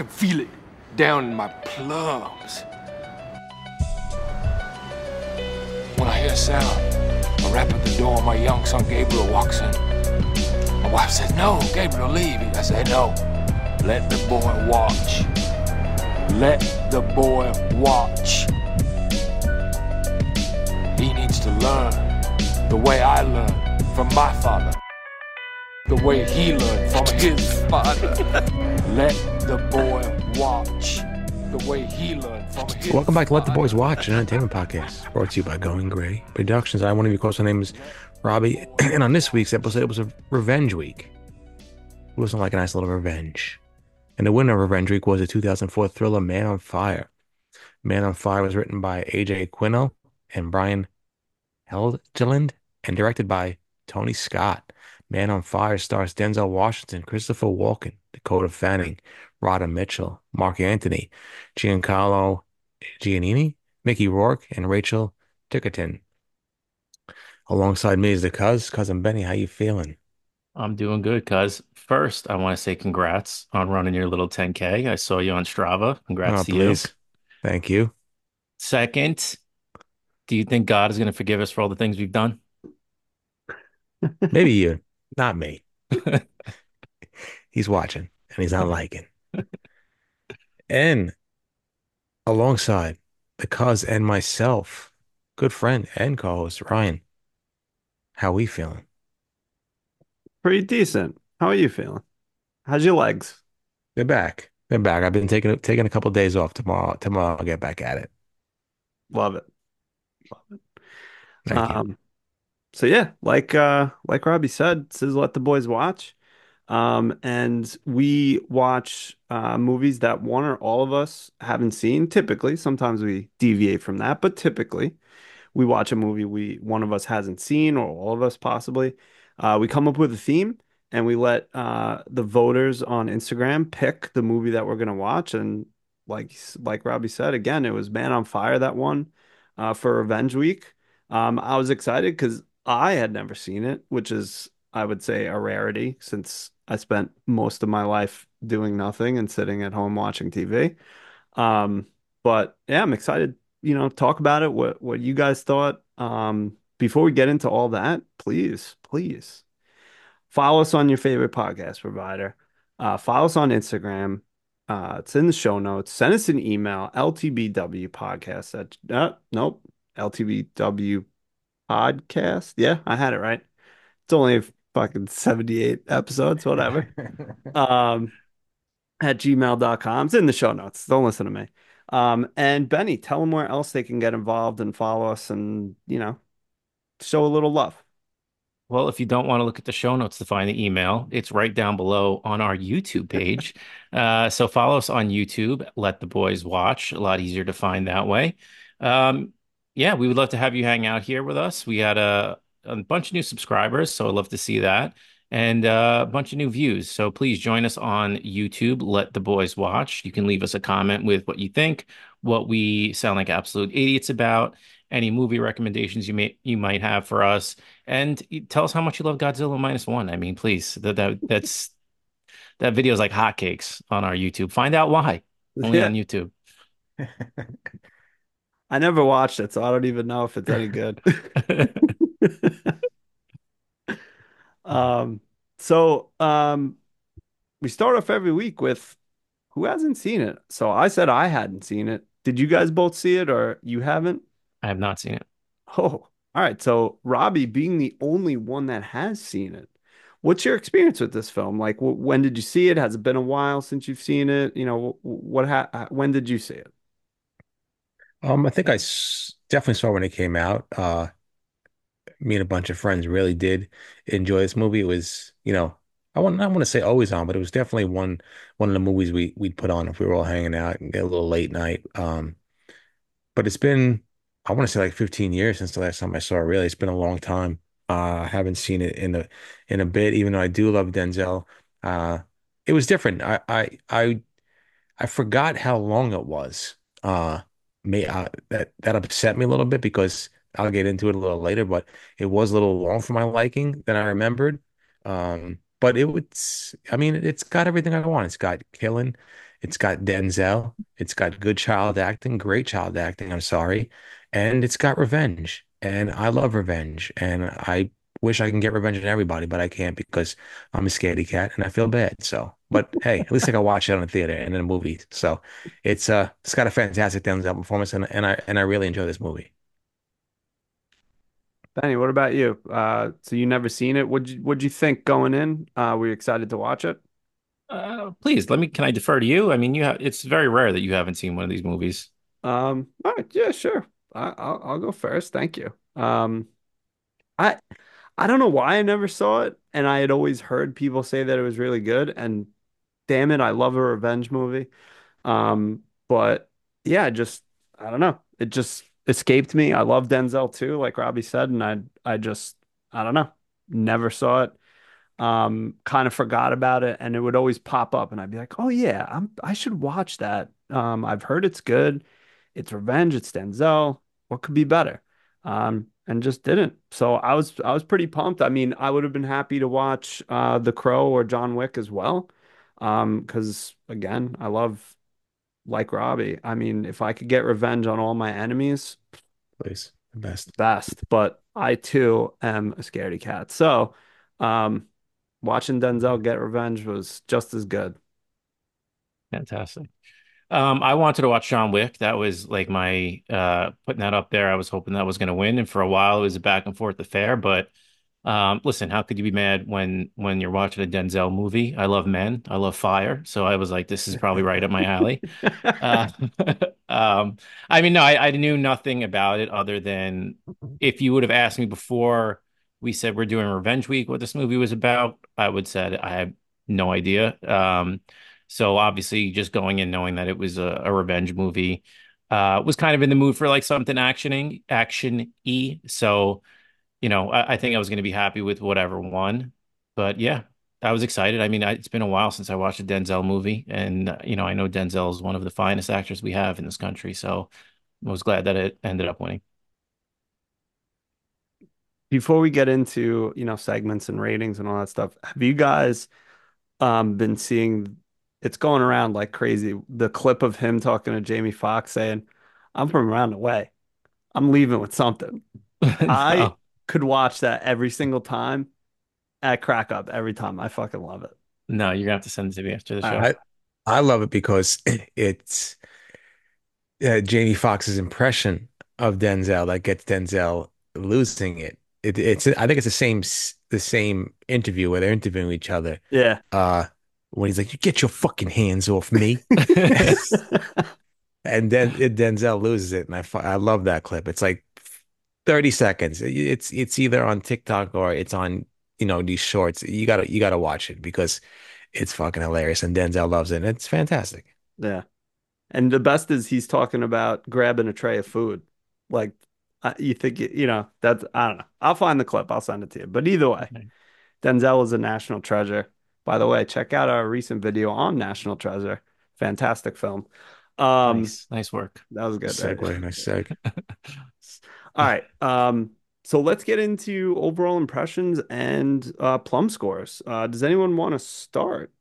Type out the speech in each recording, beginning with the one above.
can feel it down in my plums. When I hear a sound, a rap at the door, my young son Gabriel walks in. My wife says, "No, Gabriel, leave." I said, "No, let the boy watch. Let the boy watch. He needs to learn the way I learned from my father, the way he learned from his father. Let the boy watch the way he learned from his So welcome back to Let the father." Boys Watch, an entertainment podcast brought to you by Going Gray Productions. I'm one of your hosts. My name is Robbie, and on this week's episode, it was a revenge week. It wasn't like a nice little revenge. And the winner of Revenge Week was the 2004 thriller Man on Fire. Man on Fire was written by A.J. Quino and Brian Helgeland and directed by Tony Scott. Man on Fire stars Denzel Washington, Christopher Walken, Dakota Fanning, Rhoda Mitchell, Mark Anthony, Giancarlo Giannini, Mickey Rourke, and Rachel Dickerton. Alongside me is the cousin Benny. How you feeling? I'm doing good, cuz. First, I want to say congrats on running your little 10K. I saw you on Strava. Congrats Oh, to you. please. Thank you. Second, do you think God is going to forgive us for all the things we've done? Maybe you, not me. He's watching and he's not liking. And alongside the cuz and myself, good friend and co-host Ryan. How we feeling? Pretty decent. How are you feeling? How's your legs? They're back. They're back. I've been taking a couple of days off tomorrow. Tomorrow I'll get back at it. Love it. Love it. Thank you. So yeah, like Robbie said, this is Let the Boys Watch. And we watch movies that one or all of us haven't seen. Typically, sometimes we deviate from that, but typically we watch a movie we one of us hasn't seen, or all of us possibly. We come up with a theme and we let the voters on Instagram pick the movie that we're gonna watch. And like Robbie said, again, it was Man on Fire that won for Revenge Week. I was excited because I had never seen it, which is, I would say, a rarity since I spent most of my life doing nothing and sitting at home watching TV. Um, but yeah, I'm excited, talk about it, what you guys thought. Before we get into all that, please follow us on your favorite podcast provider. Follow us on Instagram. It's in the show notes. Send us an email, ltbw podcast at nope, ltbw podcast. Yeah, I had it right. It's only fucking 78 episodes, whatever. Um, at gmail.com. It's in the show notes. Don't listen to me. And Benny, tell them where else they can get involved and follow us and, show a little love. Well, if you don't want to look at the show notes to find the email, it's right down below on our YouTube page. So follow us on YouTube, Let the Boys Watch. A lot easier to find that way. Um, yeah, we would love to have you hang out here with us. We had a bunch of new subscribers, so I'd love to see that. And a bunch of new views. So please join us on YouTube, Let the Boys Watch. You can leave us a comment with what you think, what we sound like absolute idiots about, any movie recommendations you might have for us, and tell us how much you love Godzilla minus one. I mean, please, that video is like hotcakes on our YouTube. Find out why. Only Yeah. on YouTube. I never watched it, so I don't even know if it's any good. Um, so we start off every week with who hasn't seen it. So I said I hadn't seen it. Did you guys both see it or you haven't? I have not seen it. Oh, all right. So Robbie, being the only one that has seen it, what's your experience with this film? Like, when did you see it? Has it been a while since you've seen it? When did you see it? I think definitely saw when it came out. Me and a bunch of friends really did enjoy this movie. It was, I want to say always on, but it was definitely one of the movies we'd put on if we were all hanging out and get a little late night. But it's been, I want to say like 15 years since the last time I saw it. Really, it's been a long time. I haven't seen it in a bit, even though I do love Denzel. Uh, it was different. I forgot how long it was. That upset me a little bit because I'll get into it a little later, but it was a little long for my liking than I remembered. But I mean, it's got everything I want. It's got killing, It's got Denzel. It's got good child acting, great child acting. I'm sorry, and it's got revenge. And I love revenge, and I wish I can get revenge on everybody, but I can't because I'm a scaredy cat and I feel bad. So, but hey, at least I can watch it on a theater and in a movie. So, it's got a fantastic Denzel performance, and I really enjoy this movie. Benny, what about you? So you never seen it? What'd you think going in? Were you excited to watch it? Please can I defer to you? I mean, it's very rare that you haven't seen one of these movies. All right, yeah, sure. I'll go first. Thank you. I I don't know why I never saw it, and I had always heard people say that it was really good. And damn it, I love a revenge movie. But yeah, just I don't know. It just escaped me. I love Denzel too, like Robbie said, and I just I don't know. Never saw it. Kind of forgot about it, and it would always pop up, and I'd be like, "Oh yeah, I should watch that." I've heard it's good. It's revenge. It's Denzel. What could be better? And just didn't. So I was pretty pumped. I mean, I would have been happy to watch The Crow or John Wick as well. Because again, I love like Robbie. I mean, if I could get revenge on all my enemies, Please, the best. best. But I too am a scaredy cat. So, um, watching Denzel get revenge was just as good. Fantastic. I wanted to watch John Wick. That was like my putting that up there. I was hoping that was going to win, and for a while it was a back and forth affair. But listen, how could you be mad when you're watching a Denzel movie? I love men. I love fire. So I was like, this is probably right up my alley. Uh, um, I mean, no, I knew nothing about it other than if you would have asked me before we said we're doing Revenge Week, what this movie was about, I would said I have no idea. So obviously, just going in knowing that it was a revenge movie, was kind of in the mood for like something action-y. So, I think I was going to be happy with whatever won. But yeah, I was excited. I mean, it's been a while since I watched a Denzel movie, and I know Denzel is one of the finest actors we have in this country, so I was glad that it ended up winning. Before we get into, segments and ratings and all that stuff, have you guys been seeing it's going around like crazy, the clip of him talking to Jamie Foxx saying, "I'm from around the way. I'm leaving with something." I No, could watch that every single time at crack up every time. I fucking love it. no, you're gonna have to send it to me after the All right. show. I love it because it's Jamie Foxx's impression of Denzel that gets Denzel losing it. I think it's the same interview where they're interviewing each other. Yeah. Uh, when he's like, "You get your fucking hands off me," and then Denzel loses it, and I love that clip. It's like 30 seconds. It's either on TikTok or it's on these shorts. You gotta watch it because it's fucking hilarious, and Denzel loves it. And it's fantastic. Yeah. And the best is he's talking about grabbing a tray of food. Like, you think, that's, I don't know. I'll find the clip. I'll send it to you. But either way, Denzel is a national treasure. By the way, check out our recent video on National Treasure. Fantastic film. Nice, nice work. That was good, right? Segue, nice seg. All right. So let's get into overall impressions and plum scores. Does anyone want to start?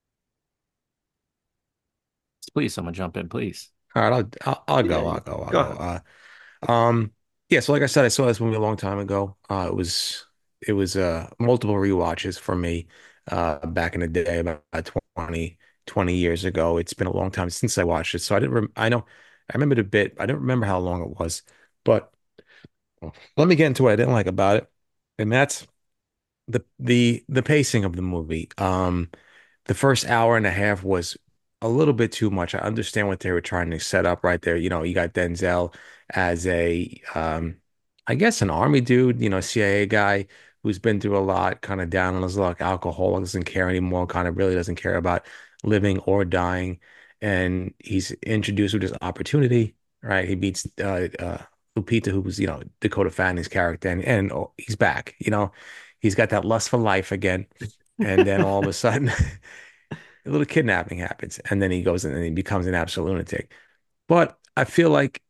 Please, someone jump in, please. All right, I'll Yeah, go. I'll go. I'll go go. ahead. Yeah. So like I said, I saw this movie a long time ago. It was multiple rewatches for me. Back in the day, about 20 years ago. It's been a long time since I watched it, so I didn't. I know I remembered a bit. I don't remember how long it was, but let me get into what I didn't like about it, and that's the pacing of the movie. The first hour and a half was a little bit too much. I understand what they were trying to set up right there. You got Denzel as I guess an army dude, CIA guy who's been through a lot, kind of down on his luck, alcoholic, doesn't care anymore, kind of really doesn't care about living or dying. And he's introduced with this opportunity, right? He meets Lupita, who's, Dakota Fanning's character, and oh, he's back, he's got that lust for life again. And then all of a sudden, a little kidnapping happens, and then he goes in and he becomes an absolute lunatic. But I feel like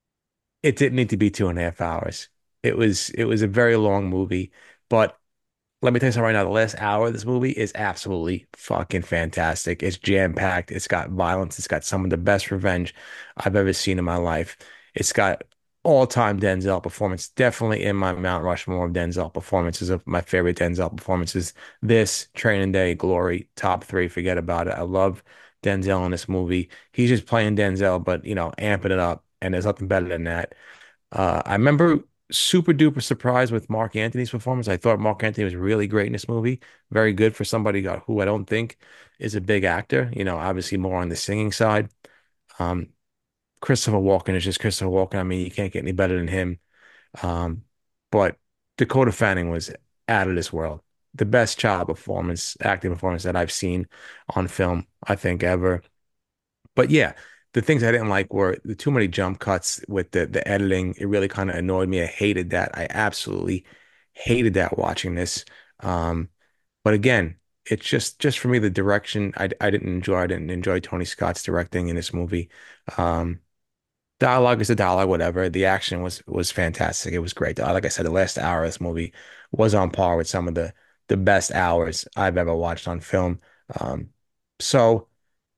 it didn't need to be 2.5 hours. It was a very long movie, but let me tell you something right now. The last hour of this movie is absolutely fucking fantastic. It's jam-packed. It's got violence. It's got some of the best revenge I've ever seen in my life. It's got all-time Denzel performance. Definitely in my Mount Rushmore of Denzel performances of my favorite Denzel performances. This, Training Day, Glory, top three. Forget about it. I love Denzel in this movie. He's just playing Denzel, but amping it up. And there's nothing better than that. I remember super duper surprised with Mark Anthony's performance. I thought Mark Anthony was really great in this movie. Very good for somebody who I don't think is a big actor. Obviously more on the singing side. Um, Christopher Walken is just Christopher Walken. I mean, you can't get any better than him. Um, but Dakota Fanning was out of this world. The best child performance, acting performance that I've seen on film, I think, ever. But yeah, the things I didn't like were the too many jump cuts with the editing. It really kind of annoyed me. I hated that. I absolutely hated that watching this. Um, but again, it's just for me the direction I didn't enjoy. I didn't enjoy Tony Scott's directing in this movie. Um, Dialogue is a dialogue, whatever. The action was fantastic. It was great. Like I said, the last hour of this movie was on par with some of the best hours I've ever watched on film. So.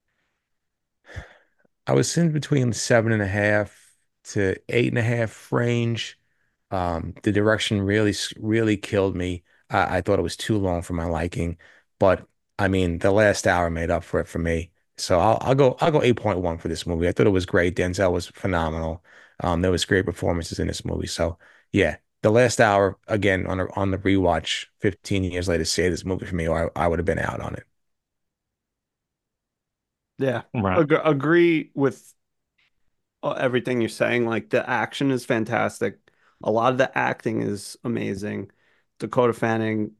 I was in between 7.5 to 8.5 range. The direction really killed me. I thought it was too long for my liking, but I mean, the last hour made up for it for me. So I'll go 8.1 for this movie. I thought it was great. Denzel was phenomenal. There was great performances in this movie. So yeah, the last hour again on the rewatch 15 years later saved this movie for me, or I would have been out on it. Yeah, Right. agree with everything you're saying. Like the action is fantastic. A lot of the acting is amazing. Dakota Fanning,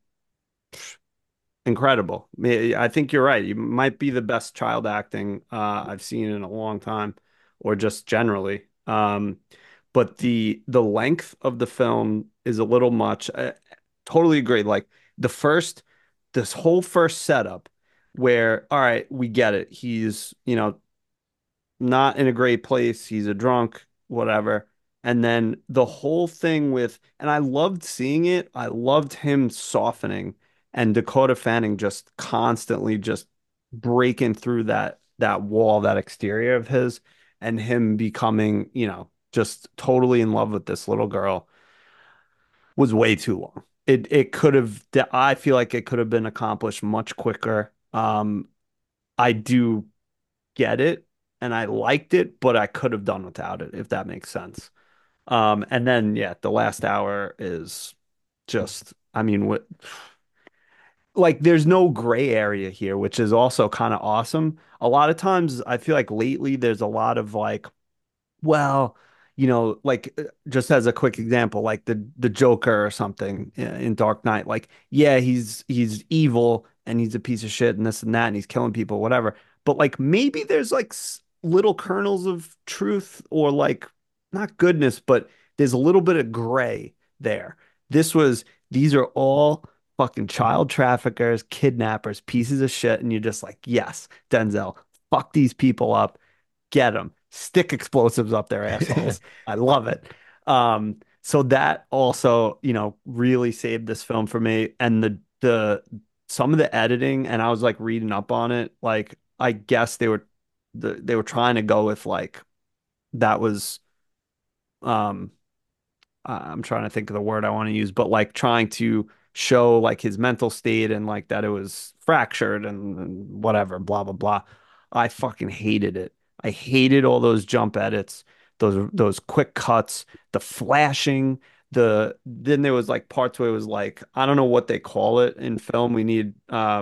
incredible. I think you're right. You might be the best child acting I've seen in a long time, or just generally. But the length of the film is a little much. Totally agree. Like the first, this whole first setup, where all right, we get it. He's not in a great place. He's a drunk, whatever. And then the whole thing with, and I loved seeing it. I loved him softening and Dakota Fanning just constantly just breaking through that wall, that exterior of his, and him becoming, just totally in love with this little girl was way too long. It could have, I feel like it could have been accomplished much quicker. I do get it and I liked it, but I could have done without it, if that makes sense. And then yeah, the last hour is just, I mean, what like there's no gray area here, which is also kind of awesome. A lot of times I feel like lately there's a lot of like well, like just as a quick example, like the Joker or something in Dark Knight, like yeah, he's evil and he's a piece of shit and this and that and he's killing people, whatever. But like maybe there's like little kernels of truth or like not goodness, but there's a little bit of gray there. This was these are all fucking child traffickers, kidnappers, pieces of shit, and you're just like, yes, Denzel, fuck these people up, get them, stick explosives up their assholes. I love it. So that also, really saved this film for me. And the some of the editing, and I was like reading up on it, like I guess they were trying to go with like that was um I'm trying to think of the word I want to use, but like trying to show like his mental state and like that it was fractured and whatever, blah blah blah. I fucking hated it. I hated all those jump edits, those quick cuts, the flashing, then there was like parts where it was like I don't know what they call it in film. We need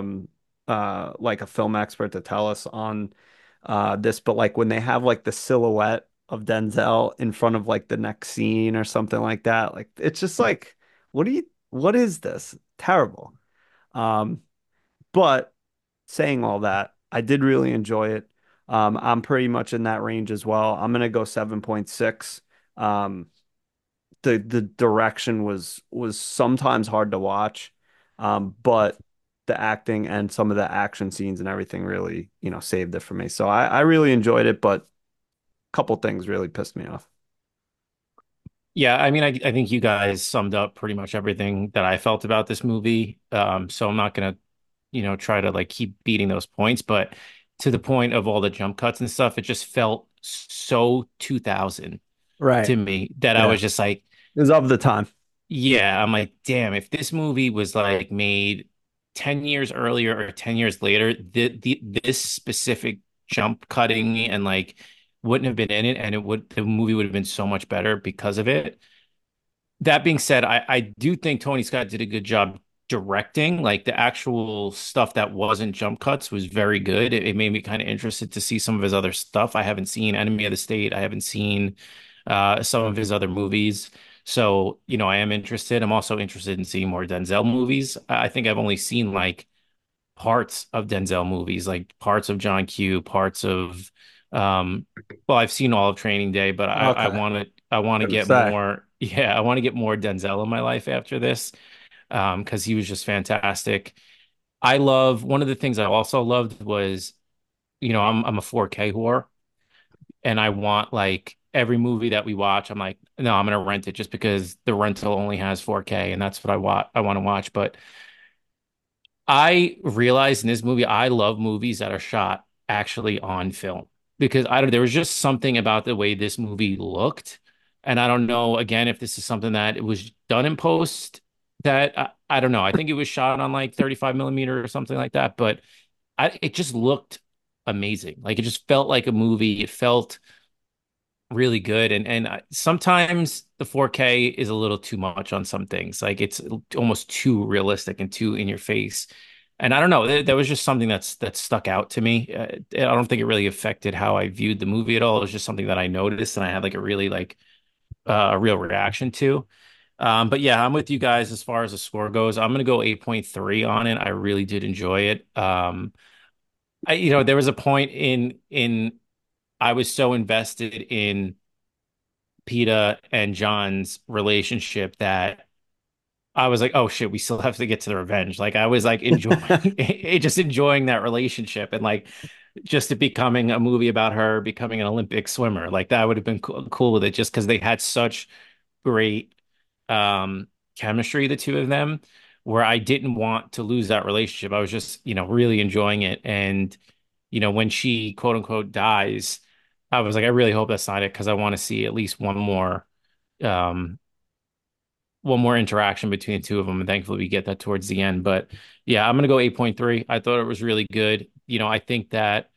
like a film expert to tell us on this, but like when they have like the silhouette of Denzel in front of like the next scene or something like that. Like it's just like, what is this? Terrible. Um, but saying all that, I did really enjoy it. I'm pretty much in that range as well. I'm gonna go 7.6. Um, the direction was sometimes hard to watch, but the acting and some of the action scenes and everything really, saved it for me. So I really enjoyed it, but a couple things really pissed me off. Yeah, I mean, I think you guys summed up pretty much everything that I felt about this movie. So I'm not gonna, try to like keep beating those points, but to the point of all the jump cuts and stuff, it just felt so 2000 Right. to me that I Yeah. was just like, It was of the time. yeah, I'm like, damn, if this movie was like made 10 years earlier or 10 years later, this specific jump cutting and like wouldn't have been in it, and the movie would have been so much better because of it. That being said, I do think Tony Scott did a good job directing. Like the actual stuff that wasn't jump cuts was very good. It made me kind of interested to see some of his other stuff. I haven't seen Enemy of the State. I haven't seen some of his other movies. So, I am interested. I'm also interested in seeing more Denzel movies. I think I've only seen like parts of Denzel movies, like parts of John Q, parts of um well, I've seen all of Training Day, but Okay. I want to Gonna get say. more, yeah, I want to get more Denzel in my life after this. Because he was just fantastic. I love one of the things I also loved was, I'm a 4K whore, and I want like every movie that we watch, I'm like, no, I'm gonna rent it just because the rental only has 4K and that's what I want to watch. But I realized in this movie, I love movies that are shot actually on film because I don't, there was just something about the way this movie looked. And I don't know, again, if this is something that it was done in post that I don't know. I think it was shot on like 35 millimeter or something like that, but it just looked amazing. Like it just felt like a movie. It felt really good. And sometimes the 4K is a little too much on some things. Like it's almost too realistic and too in your face. And I don't know, there was just something that stuck out to me. I don't think it really affected how I viewed the movie at all. It was just something that I noticed and I had like a really like a real reaction to. But yeah, I'm with you guys as far as the score goes. I'm gonna go 8.3 on it. I really did enjoy it. There was a point in I was so invested in Peta and John's relationship that I was like, oh shit, we still have to get to the revenge. Like I was like enjoying just enjoying that relationship and like just it becoming a movie about her becoming an Olympic swimmer. Like that would have been cool with it just because they had such great chemistry, the two of them, where I didn't want to lose that relationship. I was just, really enjoying it. And, when she quote unquote dies, I was like, I really hope that's not it because I want to see at least um one more interaction between the two of them. And thankfully we get that towards the end. But yeah, I'm gonna go 8.3. I thought it was really good. I think that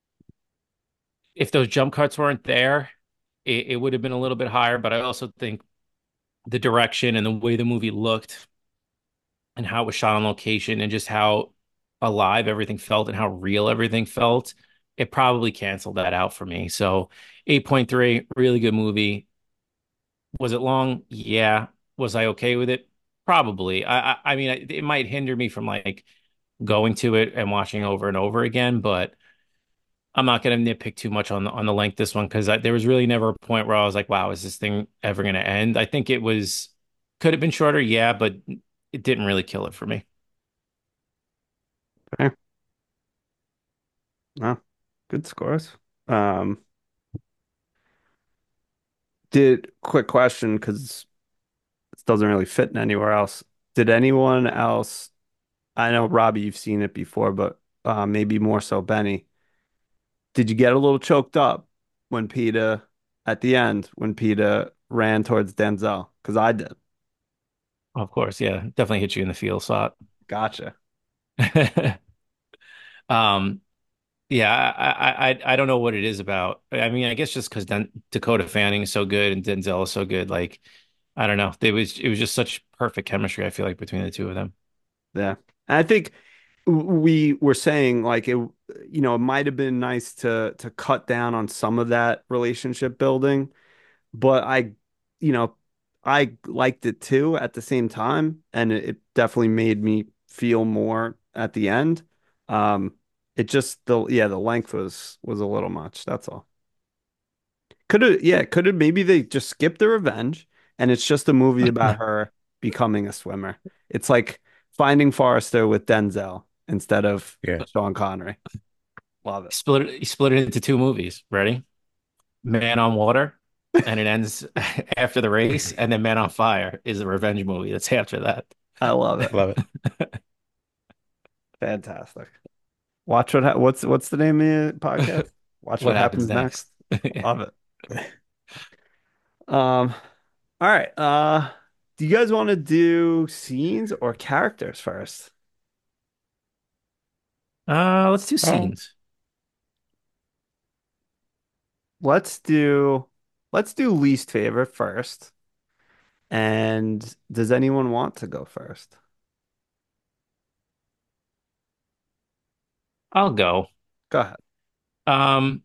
if those jump cuts weren't there, it would have been a little bit higher. But I also think the direction and the way the movie looked and how it was shot on location and just how alive everything felt and how real everything felt, it probably canceled that out for me. So 8.3, really good movie. Was it long? Yeah. Was I okay with it? Probably. I mean, it might hinder me from like going to it and watching over and over again, but I'm not going to nitpick too much on the length this one because there was really never a point where I was like, wow, is this thing ever going to end? I think it was could have been shorter, yeah, but it didn't really kill it for me. Okay. No, good scores. Um, did quick question because it doesn't really fit in anywhere else. Did anyone else? I know Robbie, you've seen it before, but maybe more so Benny. Did you get a little choked up when Peter at the end when Peter ran towards Denzel? Because I did. Of course, yeah, definitely hit you in the feel spot. Gotcha. Um, yeah, I don't know what it is about. I mean, I guess just because Dakota Fanning is so good and Denzel is so good. Like, I don't know. It was just such perfect chemistry. I feel like between the two of them. Yeah. And I think we were saying like it might have been nice to cut down on some of that relationship building, but you know, I liked it too at the same time, and it definitely made me feel more at the end. Um, it just the length was a little much. That's all. Could have maybe they just skipped the revenge and it's just a movie about her becoming a swimmer. It's like Finding Forrester with Denzel instead of Yeah. Sean Connery. Love it. Split it into two movies. Ready? Man on Water and it ends after the race, and then Men on Fire is a revenge movie that's after that. I love it. Love it. Fantastic. Watch what's the name of the podcast? Watch What what happens happens next. next? Love it. Um, all right. Do you guys want to do scenes or characters first? Let's do Oh, scenes. Let's do let's do least favorite first. And does anyone want to go first? I'll go. Go ahead. Um,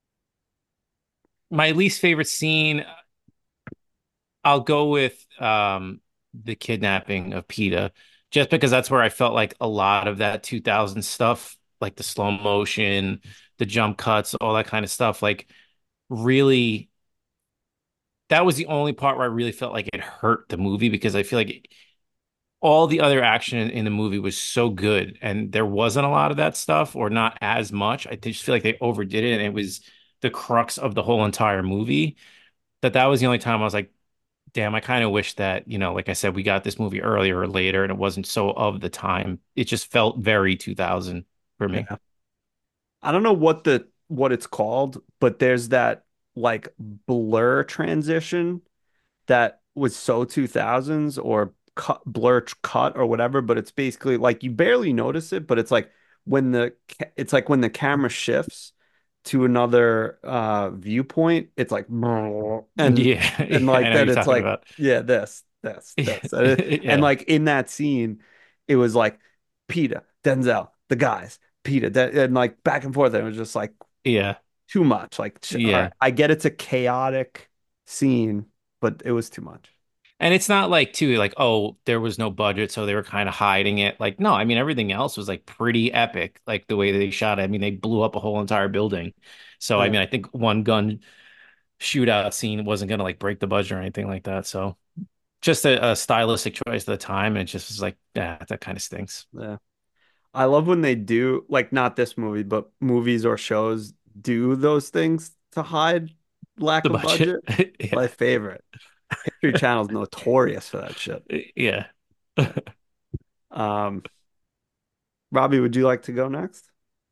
my least favorite scene, I'll go with the kidnapping of PETA, just because that's where I felt like a lot of that 2000 stuff, like the slow motion, the jump cuts, all that kind of stuff, like really that was the only part where I really felt like it hurt the movie because I feel like all the other action in the movie was so good and there wasn't a lot of that stuff or not as much. I just feel like they overdid it and it was the crux of the whole entire movie. That was the only time I was like, damn, I kind of wish that, like I said, we got this movie earlier or later and it wasn't so of the time. It just felt very 2000 for me. Yeah. I don't know what it's called, but there's that like blur transition that was so 2000s or cut or whatever, but it's basically like you barely notice it, but it's like when the camera shifts to another viewpoint, it's like and Yeah, and yeah, I like know what that you're it's talking like about. yeah, this. And Yeah, like in that scene, it was like Peter, Denzel, the guys, Peter, and like back and forth. And it was just like yeah, too much. Like, all right, yeah. I get it's a chaotic scene, but it was too much. And it's not like too like, oh, there was no budget, so they were kind of hiding it. Like, no, I mean everything else was like pretty epic, like the way they shot it. I mean, they blew up a whole entire building. So I Yeah. mean, I think one gun shootout scene wasn't gonna like break the budget or anything like that. So just a stylistic choice at the time, and it just was like, yeah, that kind of stinks. Yeah. I love when they do, like, not this movie, but movies or shows do those things to hide The lack of budget. budget. My Yeah. favorite. History Channel's notorious for that shit. Yeah. Yeah. Um, Robbie, would you like to go next?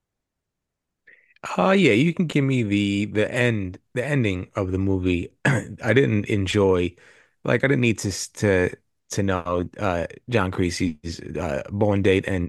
yeah, you can give me the ending of the movie. I didn't enjoy, like, I didn't need to know John Creasy's born date and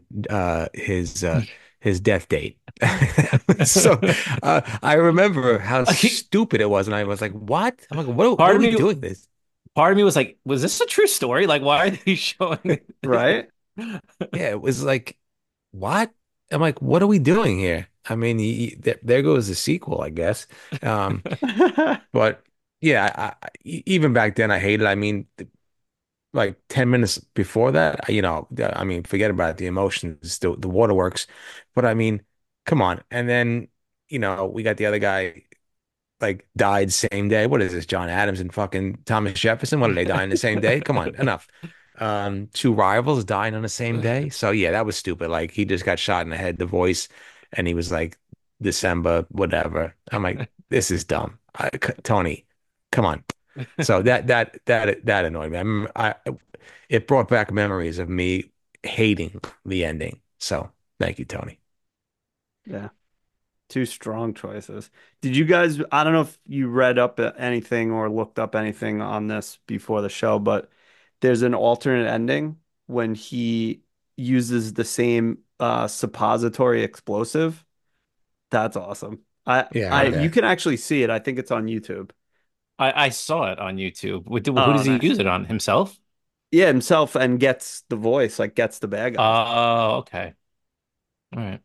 his death date. So I remember how stupid it was, and I was like, "What?" I'm like, What Part are of we me, doing this?" part of me was like, was this a true story? Like, why are they showing this? Right? Yeah, it was like, "What?" I'm like, "What are we doing here?" I mean, there goes the sequel, I guess. Um, But yeah, even back then I hated. I mean, like 10 minutes before that, I mean, forget about it, the emotions, the waterworks. But I mean, come on. And then, we got the other guy like died same day. What is this, John Adams and fucking Thomas Jefferson? What, did they die in the same day? Come on, enough. Two rivals dying on the same day. So yeah, that was stupid. Like he just got shot in the head, the voice, and he was like December, whatever. I'm like, this is dumb. Tony, come on. So that annoyed me. It brought back memories of me hating the ending. So thank you, Tony. Yeah. Two strong choices. Did you guys, I don't know if you read up anything or looked up anything on this before the show, but there's an alternate ending when he uses the same suppository explosive. That's awesome. Yeah, You okay. can actually see it. I think it's on YouTube. I saw it on YouTube. Who Oh, does he nice. use it on? Himself? Yeah, himself and gets the voice, like gets the bad guys. Oh, okay. All right.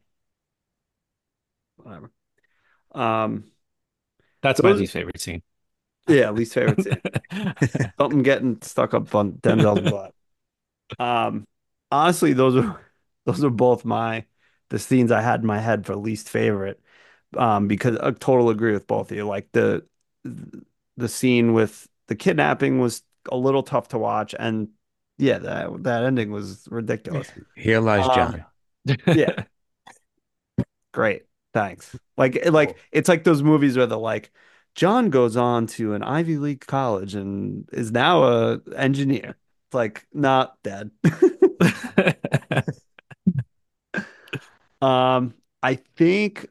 Whatever. Um, That's my those, least favorite scene. yeah, least favorite scene. Something getting stuck up on Denzel's butt. Um, Honestly, those are both the scenes I had in my head for least favorite. Because I total agree with both of you. Like the scene with the kidnapping was a little tough to watch, and yeah, that ending was ridiculous. Here lies Um, John. yeah, great, thanks. Like it's like those movies where the like John goes on to an Ivy League college and is now a engineer. It's like, not dead. Um, I think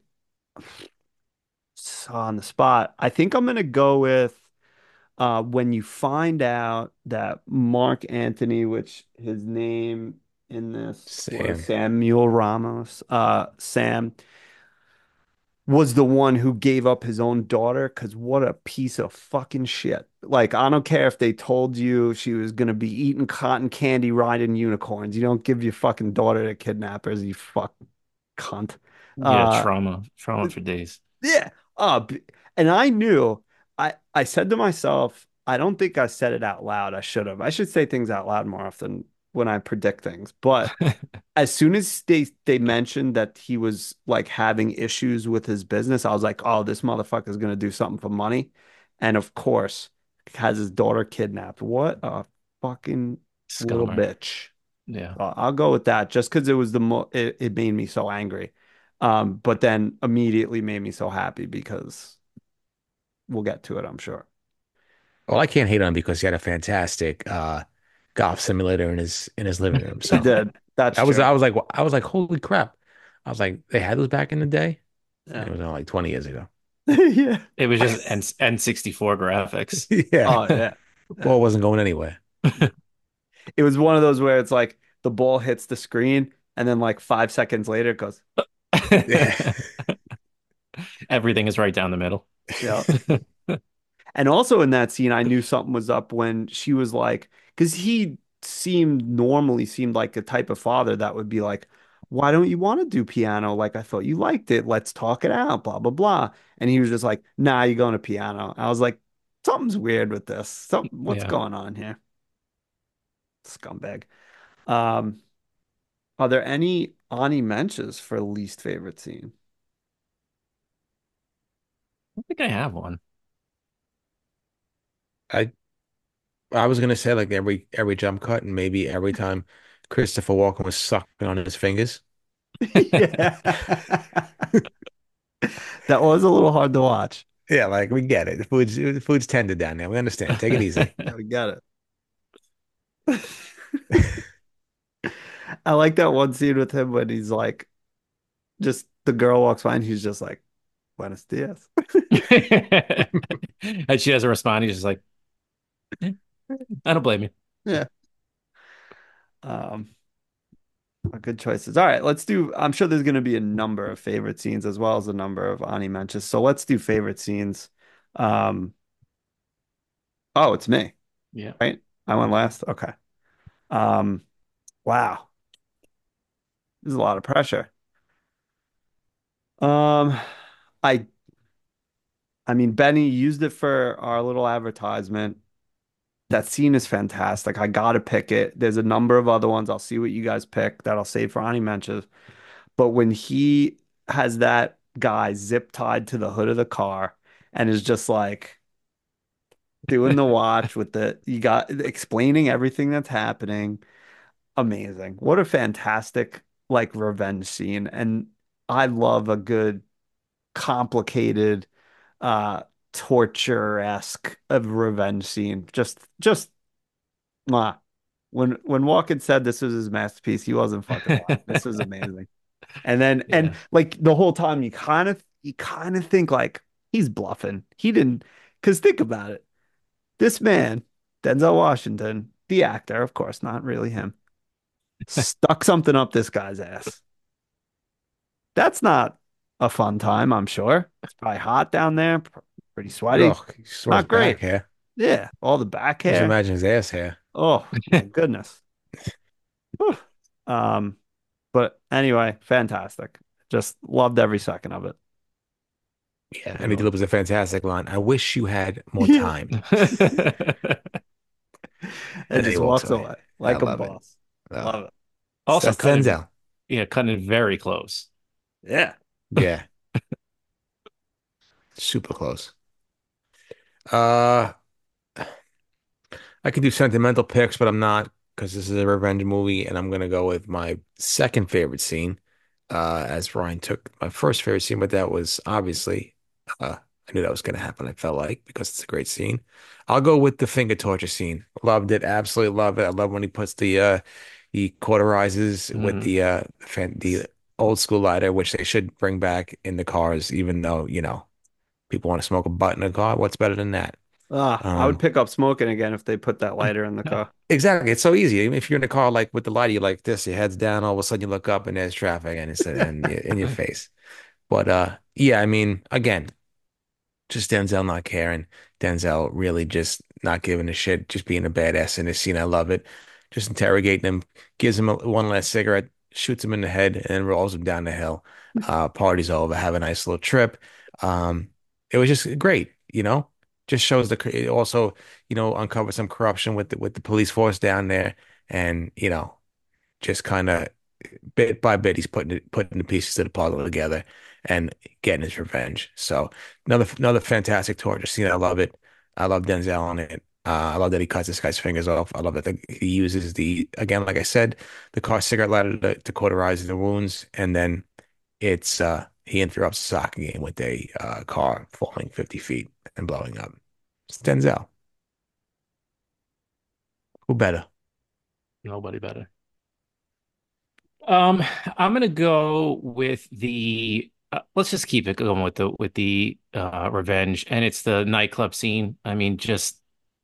on the spot, I think I'm gonna go with when you find out that Mark Antony, which his name in this was Sam. Samuel Ramos, Sam was the one who gave up his own daughter, because what a piece of fucking shit. Like, I don't care if they told you she was gonna be eating cotton candy, riding unicorns. You don't give your fucking daughter to kidnappers, you fuck cunt. Yeah, Uh trauma for days. yeah. And I knew I said to myself, I don't think I said it out loud. I should have. I should say things out loud more often when I predict things. But as soon as they mentioned that he was like having issues with his business, I was like, oh, this motherfucker is gonna do something for money. And of course, has his daughter kidnapped. What a fucking little Scummer. bitch. Yeah. I'll go with that just because it was it made me so angry. But then immediately made me so happy because we'll get to it, I'm sure. Well, I can't hate on him because he had a fantastic golf simulator in his living room. He So did. That's true. I was like, holy crap. I was like, they had those back in the day. And Yeah. it was only like 20 years ago. Yeah. It was just N64 graphics. Yeah. Oh yeah. Yeah. Ball wasn't going anywhere. It was one of those where it's like the ball hits the screen and then like 5 seconds later it goes, Yeah. Everything is right down the middle. yeah. And also in that scene, I knew something was up when she was like, because he normally seemed like a type of father that would be like, why don't you want to do piano? Like, I thought you liked it. Let's talk it out, blah, blah, blah. And he was just like, nah, you're going to piano. I was like, something's weird with this. What's Yeah. going on here? Scumbag. Um, are there any Ani mentions for least favorite scene? I think I have one. I I was gonna say like every jump cut and maybe every time Christopher Walken was sucking on his fingers. Yeah. That was a little hard to watch. Yeah, like we get it. The food's tender down there. We understand. Take it easy. Yeah, we got it. I like that one scene with him when he's like, just the girl walks by and he's just like, Buenos dias. And she doesn't respond. He's just like, "Eh, I don't blame you." Yeah. Um, good choices. All right, let's do. I'm sure there's going to be a number of favorite scenes as well as a number of Ani mentions. So let's do favorite scenes. Um, oh, it's me, Yeah. right? I went last. Okay. Um, wow, this is a lot of pressure. Um, I I mean, Benny used it for our little advertisement. That scene is fantastic. I gotta pick it. There's a number of other ones. I'll see what you guys pick that I'll save for Ani mentions. But when he has that guy zip tied to the hood of the car and is just like doing the watch with the you got explaining everything that's happening. Amazing. What a fantastic like revenge scene. And I love a good complicated uh torture-esque of revenge scene. Just mwah. When Walken said this was his masterpiece, he wasn't fucking lying. This was amazing. And then and Yeah. like the whole time you kind of think like he's bluffing. He didn't because think about it. This man, Denzel Washington, the actor, of course, not really him, stuck something up this guy's ass. That's not a fun time, I'm sure. It's probably hot down there, pretty sweaty. Oh, he saw his Not back great. hair. Yeah, all the back Just hair. imagine his ass hair. Oh my goodness. Whew. Um, but anyway, fantastic. Just loved every second of it. Yeah, and he Anyway. delivers a fantastic line. I wish you had more Yeah. time. And And then he just walks walks away. away I like a love it. boss. Oh, Love it. Also that's cutting it, Denzel. yeah, cutting it very close. Yeah. Yeah, super close. Uh, I could do sentimental picks, but I'm not because this is a revenge movie, and I'm gonna go with my second favorite scene. As Ryan took my first favorite scene, but that was obviously uh I knew that was going to happen. I felt like because it's a great scene. I'll go with the finger torture scene. Loved it. Absolutely love it. I love when he puts he cauterizes with Mm. the old school lighter, which they should bring back in the cars, even though, people want to smoke a butt in a car. What's better than that? I would Um, pick up smoking again if they put that lighter in the car. exactly. It's so easy. Even if you're in a car like with the lighter, you like this, your head's down, all of a sudden you look up and there's traffic and it's in your face. But yeah, I mean, again, just Denzel not caring. Denzel really just not giving a shit, just being a badass in this scene. I love it. Just interrogating him, gives him one last cigarette, shoots him in the head, and then rolls him down the hill. Party's over. Have a nice little trip. Um, it was just great, Just shows it also, uncovers some corruption with the police force down there, and just kind of bit by bit, he's putting the pieces of the puzzle together and getting his revenge. So another fantastic torture scene. I love it. I love Denzel on it. I love that he cuts this guy's fingers off. I love that he uses again, like I said, the car cigarette lighter to cauterize the wounds, and then he interrupts the soccer game with a car falling 50 feet and blowing up. It's Denzel. Who better? Nobody better. Um, I'm gonna go with the let's just keep it going with the revenge, and it's the nightclub scene. I mean, just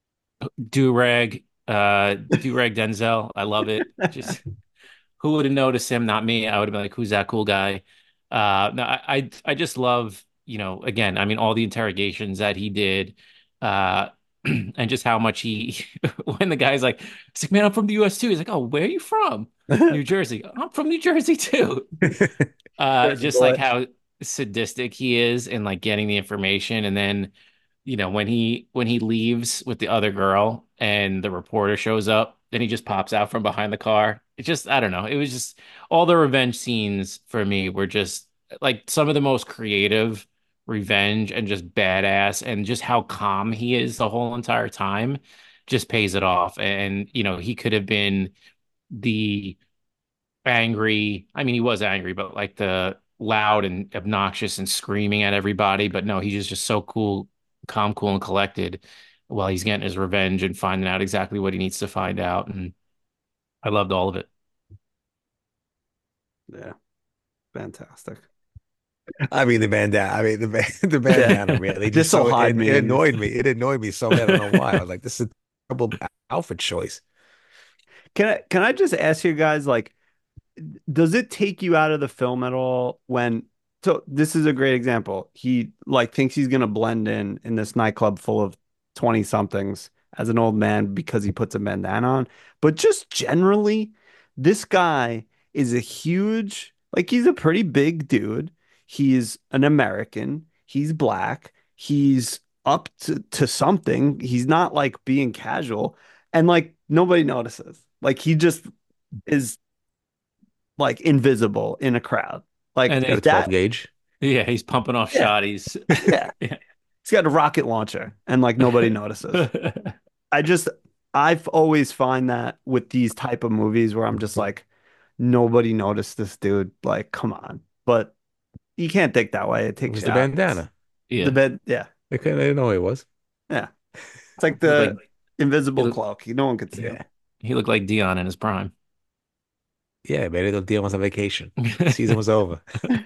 do-rag Denzel. I love it. Just who would have noticed him? Not me. I would have been like, who's that cool guy? No, I just love, again, I mean, all the interrogations that he did, uh, and just how much when the guy's like, it's like, man, I'm from the US too. He's like, oh, where are you from? New Jersey. I'm from New Jersey too. Jersey Just like boy. how sadistic he is in like getting the information, and then when he leaves with the other girl and the reporter shows up, then he just pops out from behind the car. It just, I don't know. It was just all the revenge scenes for me were just like some of the most creative revenge and just badass, and just how calm he is the whole entire time just pays it off. And he could have been the angry. I mean, he was angry, but like the loud and obnoxious and screaming at everybody. But no, he's just so cool, calm, cool, and collected while he's getting his revenge and finding out exactly what he needs to find out. And I loved all of it. Yeah, fantastic. I mean the bandana. I mean the Yeah, bandana really just this will so hide it me. And annoyed me. It annoyed me so bad. I don't know why. I was like, this is a terrible outfit choice. can I just ask you guys, like, does it take you out of the film at all when so this is a great example. He like thinks he's gonna blend in this nightclub full of 20 somethings as an old man because he puts a bandana on. But just generally, this guy is a huge, like he's a pretty big dude. He's an American, he's black, he's up to something. He's not like being casual, and like nobody notices. Like he just is like invisible in a crowd. And Like Got a then, 12 that, gauge. yeah, he's pumping off yeah, shotties. yeah. Yeah. He's got a rocket launcher and like nobody notices. I just I've always find that with these type of movies where I'm just like, nobody noticed this dude. Like, come on. But you can't think that way. It It takes was you the out. It's bandana. the Yeah. bed, yeah. They didn't know who it was. Yeah. It's like He looked like the he invisible looked, cloak. No one could see him. Yeah. he looked like Dion in his prime. Yeah, maybe the deal was on vacation. Season was over.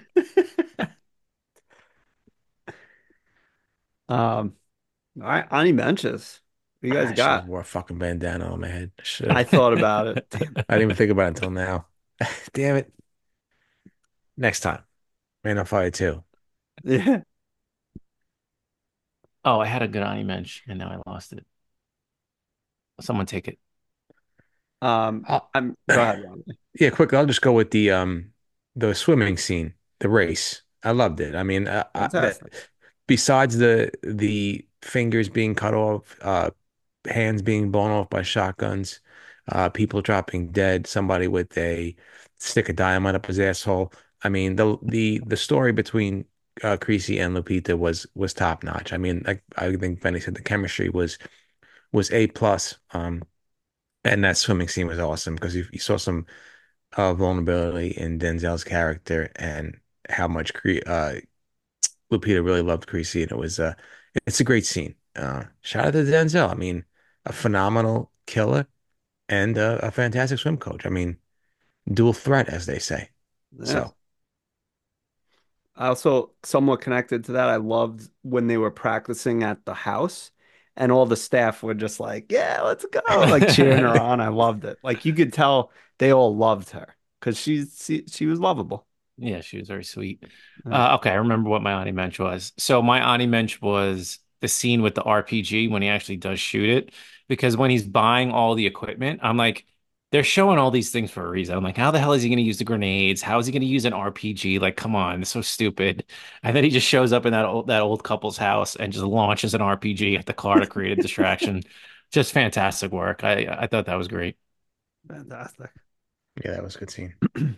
All right, Ani Benches. What you guys I should have got? wore a fucking bandana on my head. I should I have. thought about it. Damn I didn't even think about it until now. Damn it. Next time. Man on Fire 2. it. Yeah. Oh, I had a good Ani Mensch, and now I lost it. Someone take it. I'll, I'm go ahead, Ron. yeah, quick. I'll just go with the swimming scene, the race. I loved it. I mean, that Fantastic. besides the fingers being cut off, hands being blown off by shotguns, people dropping dead, somebody with a stick of dynamite up his asshole. I mean, the story between Creasy and Lupita was top notch. I mean, like I think Benny said, the chemistry was A plus. And that swimming scene was awesome because you saw some vulnerability in Denzel's character and how much Lupita really loved Creasy, and it's a great scene. Shout out to Denzel. I mean, a phenomenal killer and a fantastic swim coach. I mean, dual threat, as they say. Yeah. So, I also somewhat connected to that. I loved when they were practicing at the house and all the staff were just like, yeah, let's go, like cheering her on. I loved it. Like you could tell they all loved her because she was lovable. Yeah, she was very sweet. Yeah. Okay, I remember what my Ani Mensch was. So my Ani Mensch was the scene with the RPG when he actually does shoot it. Because when he's buying all the equipment, I'm like, they're showing all these things for a reason. I'm like, how the hell is he going to use the grenades? How is he going to use an RPG? Like, come on, it's so stupid. And then he just shows up in that old couple's house and just launches an RPG at the car to create a distraction. Just fantastic work. I thought that was great. Fantastic. yeah, that was a good scene.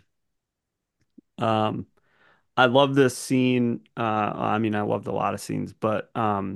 Um, I love this scene. I mean, I loved a lot of scenes, but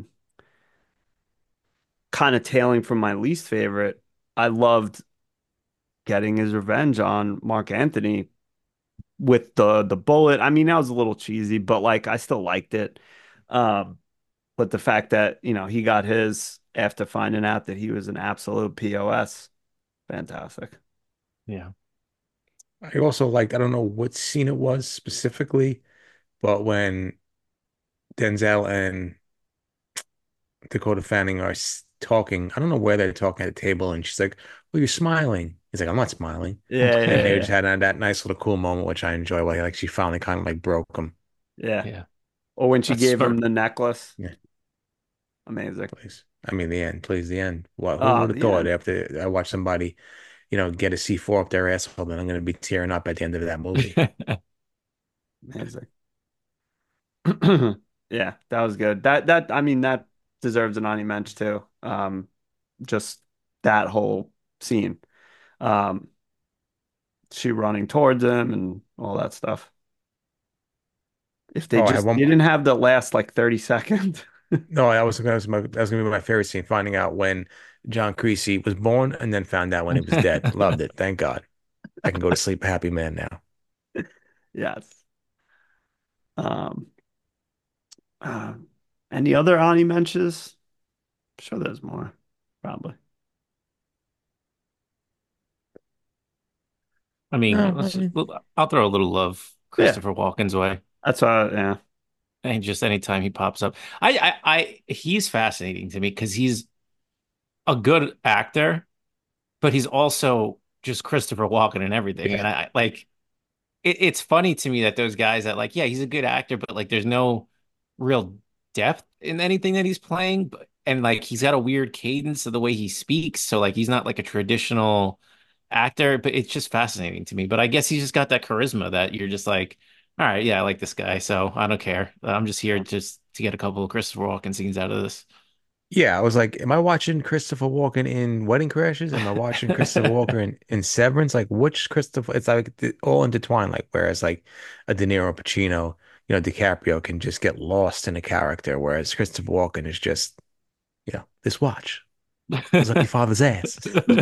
kind of tailing from my least favorite, I loved getting his revenge on Mark Anthony with the bullet. I mean, that was a little cheesy, but like I still liked it. Um, but the fact that, he got his after finding out that he was an absolute POS, fantastic. Yeah. I also liked, I don't know what scene it was specifically, but when Denzel and Dakota Fanning are talking, I don't know where they're talking at the table, and she's like, "Well, you're smiling." He's like, "I'm not smiling." Yeah, And yeah, they just yeah. had that nice little cool moment, which I enjoy, where like she finally kind of like broke him. Yeah. Yeah. Or when she That's gave him smart. the necklace. Yeah, Amazing. please. I mean, the end, please, the end. What? Who Oh, would have the thought end. after I watched somebody, get a C4 up their asshole, then I'm going to be tearing up at the end of that movie. Amazing. Yeah, that was good. I mean that deserves an honorary mention too. Just that whole scene. Um, she running towards him and all that stuff. If they Oh, I have just one. didn't have the last like 30 seconds. No, that was going to be my favorite scene, finding out when John Creasy was born and then found out when he was dead. Loved it. Thank God. I can go to sleep a happy man now. Yes. Um, uh, any other Ani mentions? I'm sure there's more, probably. I mean, No, I mean, I'll throw a little love Yeah, Christopher Walken's way. that's why. Yeah, And just anytime he pops up, he's fascinating to me because he's a good actor, but he's also just Christopher Walken and everything. yeah. And I like it's funny to me that those guys that like, yeah, he's a good actor, but like there's no real depth in anything that he's playing. And like he's got a weird cadence of the way he speaks. So like he's not like a traditional actor, but it's just fascinating to me. But I guess he's just got that charisma that you're just like, all right, yeah, I like this guy, so I don't care. I'm just here just to get a couple of Christopher Walken scenes out of this. Yeah, I was like, am I watching Christopher Walken in Wedding Crashes? Am I watching Christopher Walken in Severance? Like, which Christopher? It's like all intertwined. Like, whereas like a De Niro, Pacino, DiCaprio can just get lost in a character, whereas Christopher Walken is just, this watch was up your father's ass.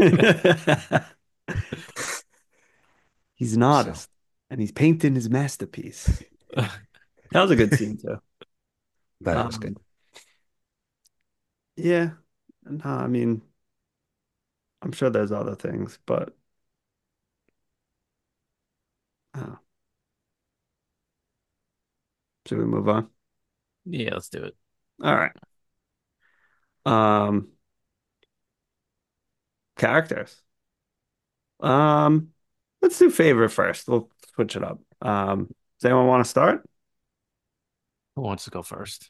he's an So artist, and he's painting his masterpiece. That was a good scene too. that was good. Um, yeah, no, I mean, I'm sure there's other things, but uh, should we move on? Yeah, let's do it. All right. Um, characters. Um, let's do favorite first. We'll switch it up. Does anyone want to start? Who wants to go first?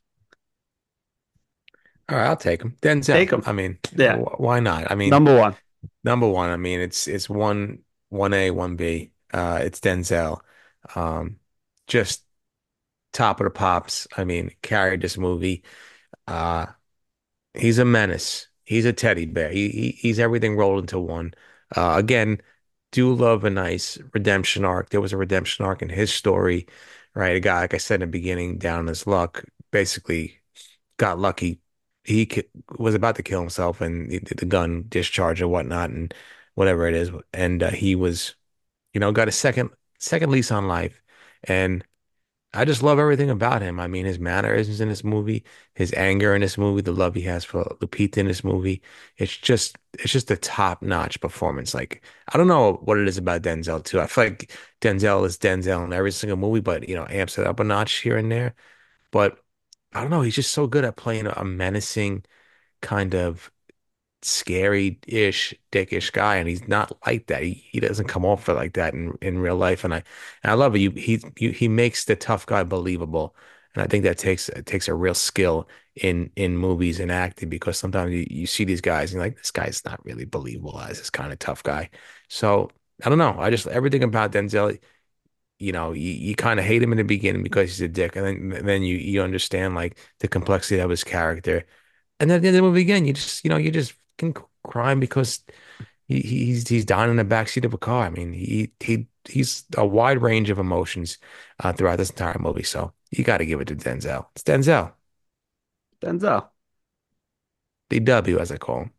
All right, I'll take him. Denzel. Take them. I mean, Yeah, why not? I mean, number one. number one. I mean, it's one A, one B. It's Denzel. Um, just top of the pops. I mean, carried this movie. Uh, he's a menace. He's a teddy bear. He's everything rolled into one. Again, do love a nice redemption arc. There was a redemption arc in his story, right? A guy, like I said in the beginning, down on his luck, basically got lucky. Was about to kill himself, and the gun discharge or whatnot, and whatever it is, and he was, got a second lease on life, and I just love everything about him. I mean, his mannerisms in this movie, his anger in this movie, the love he has for Lupita in this movie. It's just a top-notch performance. Like, I don't know what it is about Denzel too. I feel like Denzel is Denzel in every single movie, but amps it up a notch here and there. But I don't know, he's just so good at playing a menacing kind of scary-ish, dickish guy, and he's not like that. He doesn't come off it like that in real life, and I love it. He makes the tough guy believable, and I think that takes a real skill in movies and acting because sometimes you see these guys and you're like, this guy's not really believable as this kind of tough guy. So I don't know. I just everything about Denzel. You kind of hate him in the beginning because he's a dick, and then you understand like the complexity of his character. And then at the end of the movie again, you just can crying because he's down in the backseat of a car. I mean, he's a wide range of emotions throughout this entire movie. So you got to give it to Denzel. It's Denzel, Denzel. DW as I call him.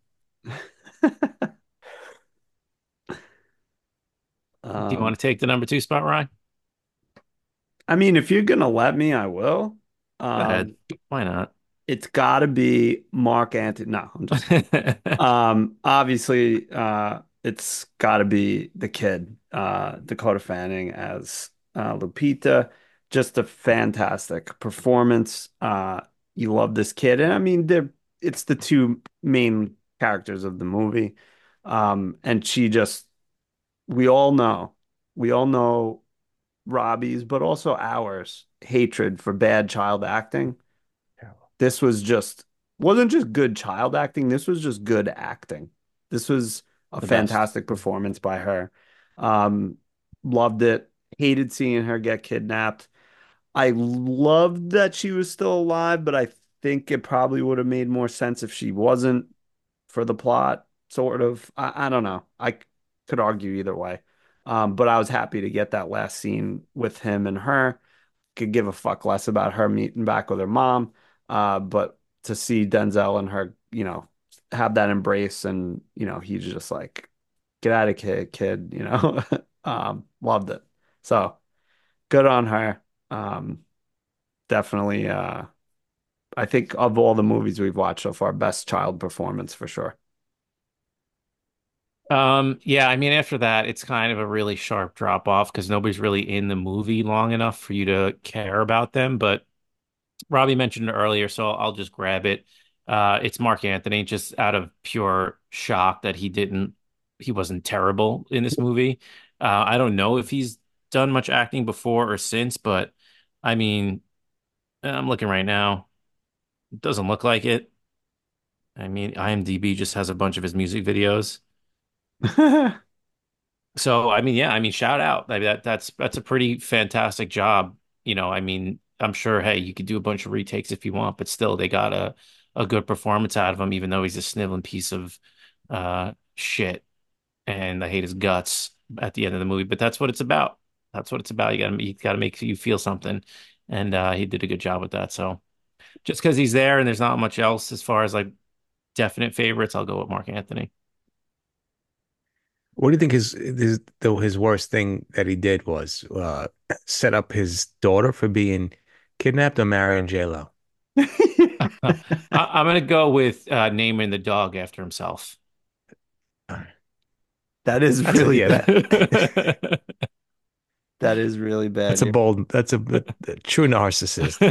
Do you Um, want to take the number two spot, Ryan? I mean, if you're gonna let me, I will. Go ahead. Um, Why not? it's got to be Mark Antony. No, I'm just kidding. Obviously, it's got to be the kid, Dakota Fanning as Lupita. Just a fantastic performance. You love this kid, and I mean, it's the two main characters of the movie. And we all know, we all know Robbie's, but also ours hatred for bad child acting. This wasn't just good child acting. This was just good acting. This was a The best. fantastic performance by her. Um, Loved it. Hated seeing her get kidnapped. I loved that she was still alive, but I think it probably would have made more sense if she wasn't for the plot, sort of. I don't know. I could argue either way. But I was happy to get that last scene with him and her. Could give a fuck less about her meeting back with her mom. But to see Denzel and her, have that embrace and, he's just like, get out of here, kid. Loved it. So good on her. Definitely, I think of all the movies we've watched so far, best child performance for sure. Yeah, I mean, after that, it's kind of a really sharp drop off because nobody's really in the movie long enough for you to care about them. But Robbie mentioned it earlier, so I'll just grab it. It's Mark Anthony, just out of pure shock that he wasn't terrible in this movie. I don't know if he's done much acting before or since, but I mean, I'm looking right now. It doesn't look like it. I mean, IMDb just has a bunch of his music videos. So, I mean, yeah, I mean, shout out. I mean, that's a pretty fantastic job. I mean, I'm sure, hey, you could do a bunch of retakes if you want, but still, they got a good performance out of him, even though he's a sniveling piece of shit, and I hate his guts at the end of the movie. But that's what it's about. That's what it's about. You gotta make you feel something, and he did a good job with that. So, just because he's there and there's not much else as far as like definite favorites, I'll go with Mark Anthony. What do you think his worst thing that he did was set up his daughter for being kidnapped or marrying J-Lo? I'm gonna go with naming the dog after himself. That is That's a really yeah, that But that is really bad. that's a bold that's a true narcissist.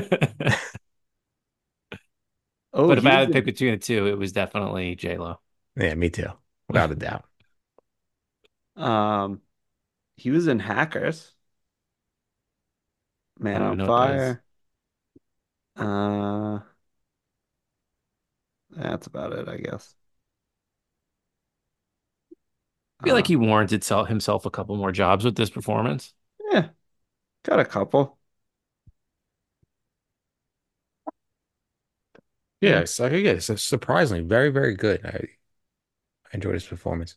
Oh, if he I was had to pick between the two, it was definitely J-Lo. Yeah, me too, without a doubt. in, he was in Hackers, I Man don't on even know what that is. Fire. Uh, that's about it, I guess. I feel like Uh, he warranted himself a couple more jobs with this performance. yeah, got a couple. Yeah, Yeah. it's like yeah, it's surprisingly very, very good. I enjoyed his performance.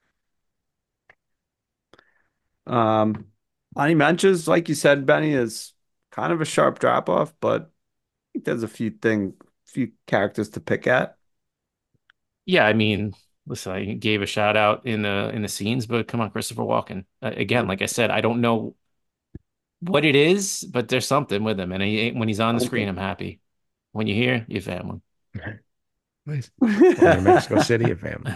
Um, Honey Benches, like you said, Benny, is kind of a sharp drop off, but I think there's a few characters to pick at. Yeah, I mean, listen, I gave a shout out in the scenes, but come on, Christopher Walken. Again, like I said, I don't know. what it is, but there's something with him. And when he's on the screen, Something. I'm happy. When you hear your family. Nice. When you're in Mexico City, your family.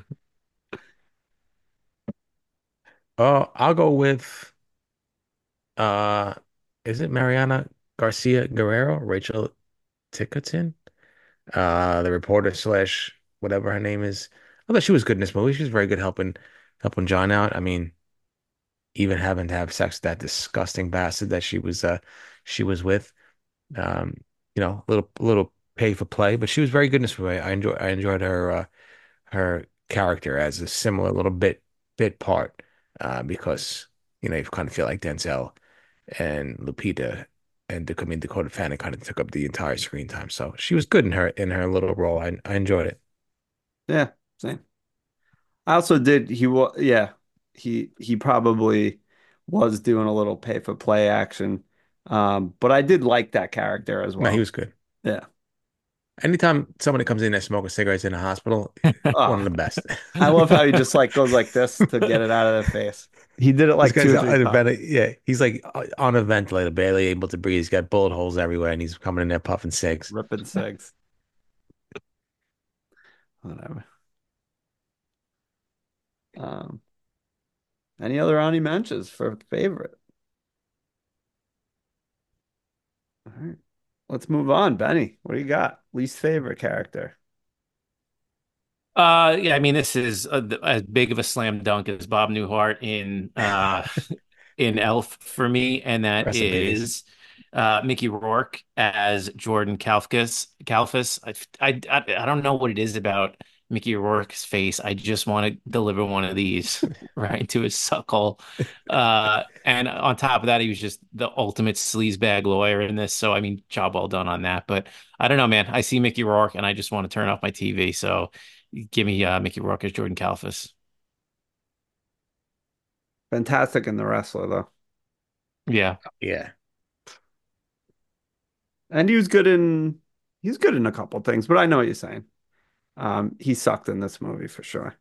Oh, I'll go with uh is it Mariana Garcia Guerrero, Rachel Tickerton? The reporter slash whatever her name is. I thought she was good in this movie. She was very good helping John out. I mean, even having to have sex with that disgusting bastard that she was with. Um, little pay for play, but she was very good in this movie. I enjoyed her character as a similar little bit part because you kind of feel like Denzel and Lupita and Dakota Fanning kind of took up the entire screen time. So she was good in her little role. I enjoyed it. Yeah, same. I also did. Yeah, he probably was doing a little pay for play action. But I did like that character as No, he well. was good. Yeah. Anytime somebody comes in there smoking cigarettes in a hospital, one of Oh, the best. I love how he just like goes like this to get it out of their face. He did it This like two guy's or three on a times. yeah, he's like on a ventilator, barely able to breathe. He's got bullet holes everywhere, and he's coming in there puffing cigs. Ripping cigs. Whatever. Um, any other honorary mentions for favorite? All right. Let's move on. Benny, what do you got? Least favorite character. Yeah, I mean, this is as big of a slam dunk as Bob Newhart in Elf for me, and that Rest in peace. is Mickey Rourke as Jordan Kalfas. I don't know what it is about Mickey Rourke's face. I just want to deliver one of these right to his suckle. And on top of that, he was just the ultimate sleazebag lawyer in this. So I mean, job well done on that. But I don't know, man. I see Mickey Rourke and I just want to turn off my TV. So give me Mickey Rourke as Jordan Kalfas. Fantastic in The Wrestler, though. Yeah. Yeah, And he was good in a couple things, but I know what you're saying. He sucked in this movie for sure.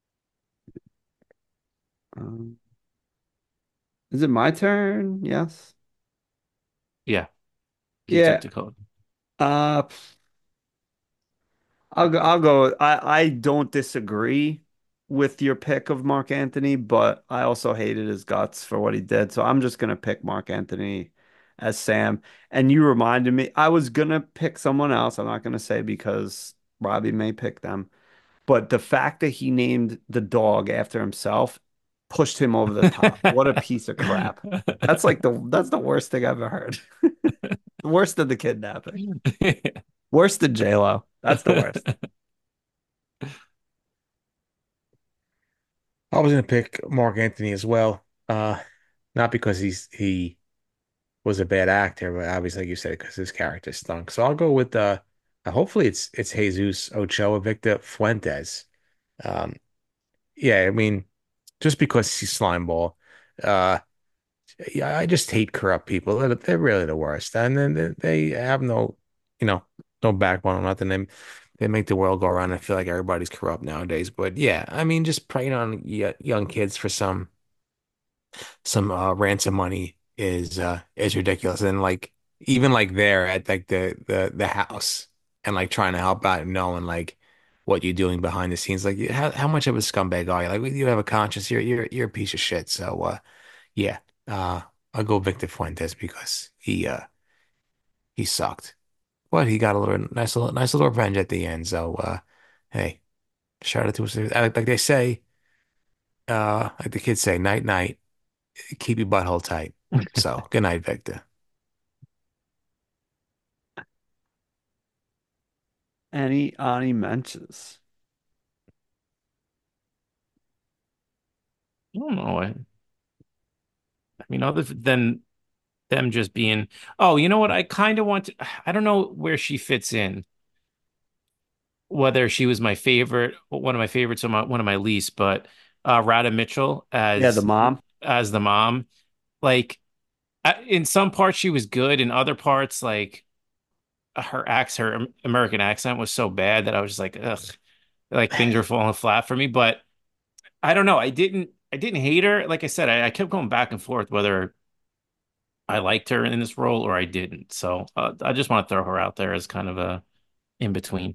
Um, is it my turn? Yes. Yeah. He took Yeah. Dakota. Uh, I'll go. I don't disagree with your pick of Mark Anthony, but I also hated his guts for what he did. So I'm just gonna pick Mark Anthony as Sam. And you reminded me, I was gonna pick someone else. I'm not gonna say because Robbie may pick them. But the fact that he named the dog after himself pushed him over the top. What a piece of crap. That's the worst thing I've ever heard. Worse than the kidnapping. Worse than J-Lo. That's the worst. I was gonna pick Mark Anthony as well. Not because he was a bad actor, but obviously, like you said, because his character stunk. So I'll go with hopefully it's Jesus Ochoa Victor Fuentes. Um, yeah, I mean, just because he's slimeball. Uh, yeah, I just hate corrupt people. They're really the worst, and then they have you know, no backbone or nothing. They make the world go around. I feel like everybody's corrupt nowadays. But yeah, I mean, just preying on young kids for some ransom money is ridiculous. And like even like there at like the house and like trying to help out and knowing like what you're doing behind the scenes. Like how much of a scumbag are you? Like you have a conscience. You're a piece of shit. So yeah. I'll go Victor Fuentes because he sucked. But he got a little nice little revenge at the end. So hey, shout out to us. Like they say, like the kids say, night night, keep your butthole tight. So good night, Victor. Any Ani mentions. I don't know. I mean, other than them just being, oh, you know what? I kind of want to, I don't know where she fits in, whether she was my favorite, one of my favorites, or one of my least, but Radha Mitchell Yeah, the mom. as the mom, like in some parts she was good, in other parts, like her American accent was so bad that I was just like, ugh, like things were falling flat for me. But I don't know. I didn't hate her. Like I said, I kept going back and forth whether I liked her in this role or I didn't. So I just want to throw her out there as kind of a in between.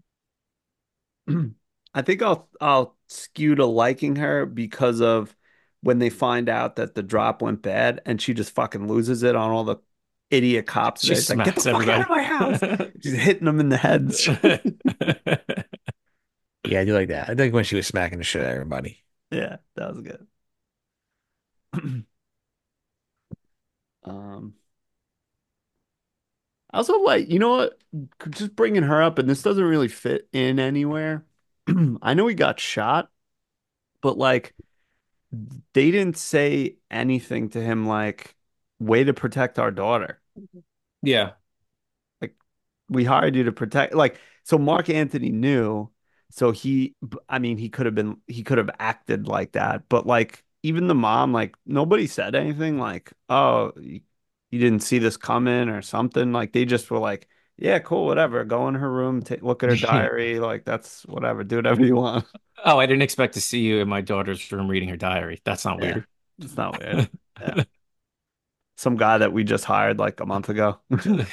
I think I'll skew to liking her because of when they find out that the drop went bad and she just fucking loses it on all the idiot cops She there. It's like, get the smacks fuck out of everybody. my house. She's hitting them in the heads. Yeah, I do like that. I think when she was smacking the shit out of everybody. Yeah, that was good. Um, I also like, you know what? Just bringing her up, and this doesn't really fit in anywhere. I know he got shot, but like they didn't say anything to him like, way to protect our daughter. Yeah. Like we hired you to protect so Mark Anthony knew, so I mean he could have acted like that, but like even the mom, like nobody said anything like, oh, you didn't see this coming or something. Like they just were like, yeah, cool, whatever, go in her room, look at her Yeah. diary, like that's whatever, do whatever you want. Oh, I didn't expect to see you in my daughter's room reading her diary. That's not Yeah, weird. it's not weird. Yeah, some guy that we just hired like a month ago.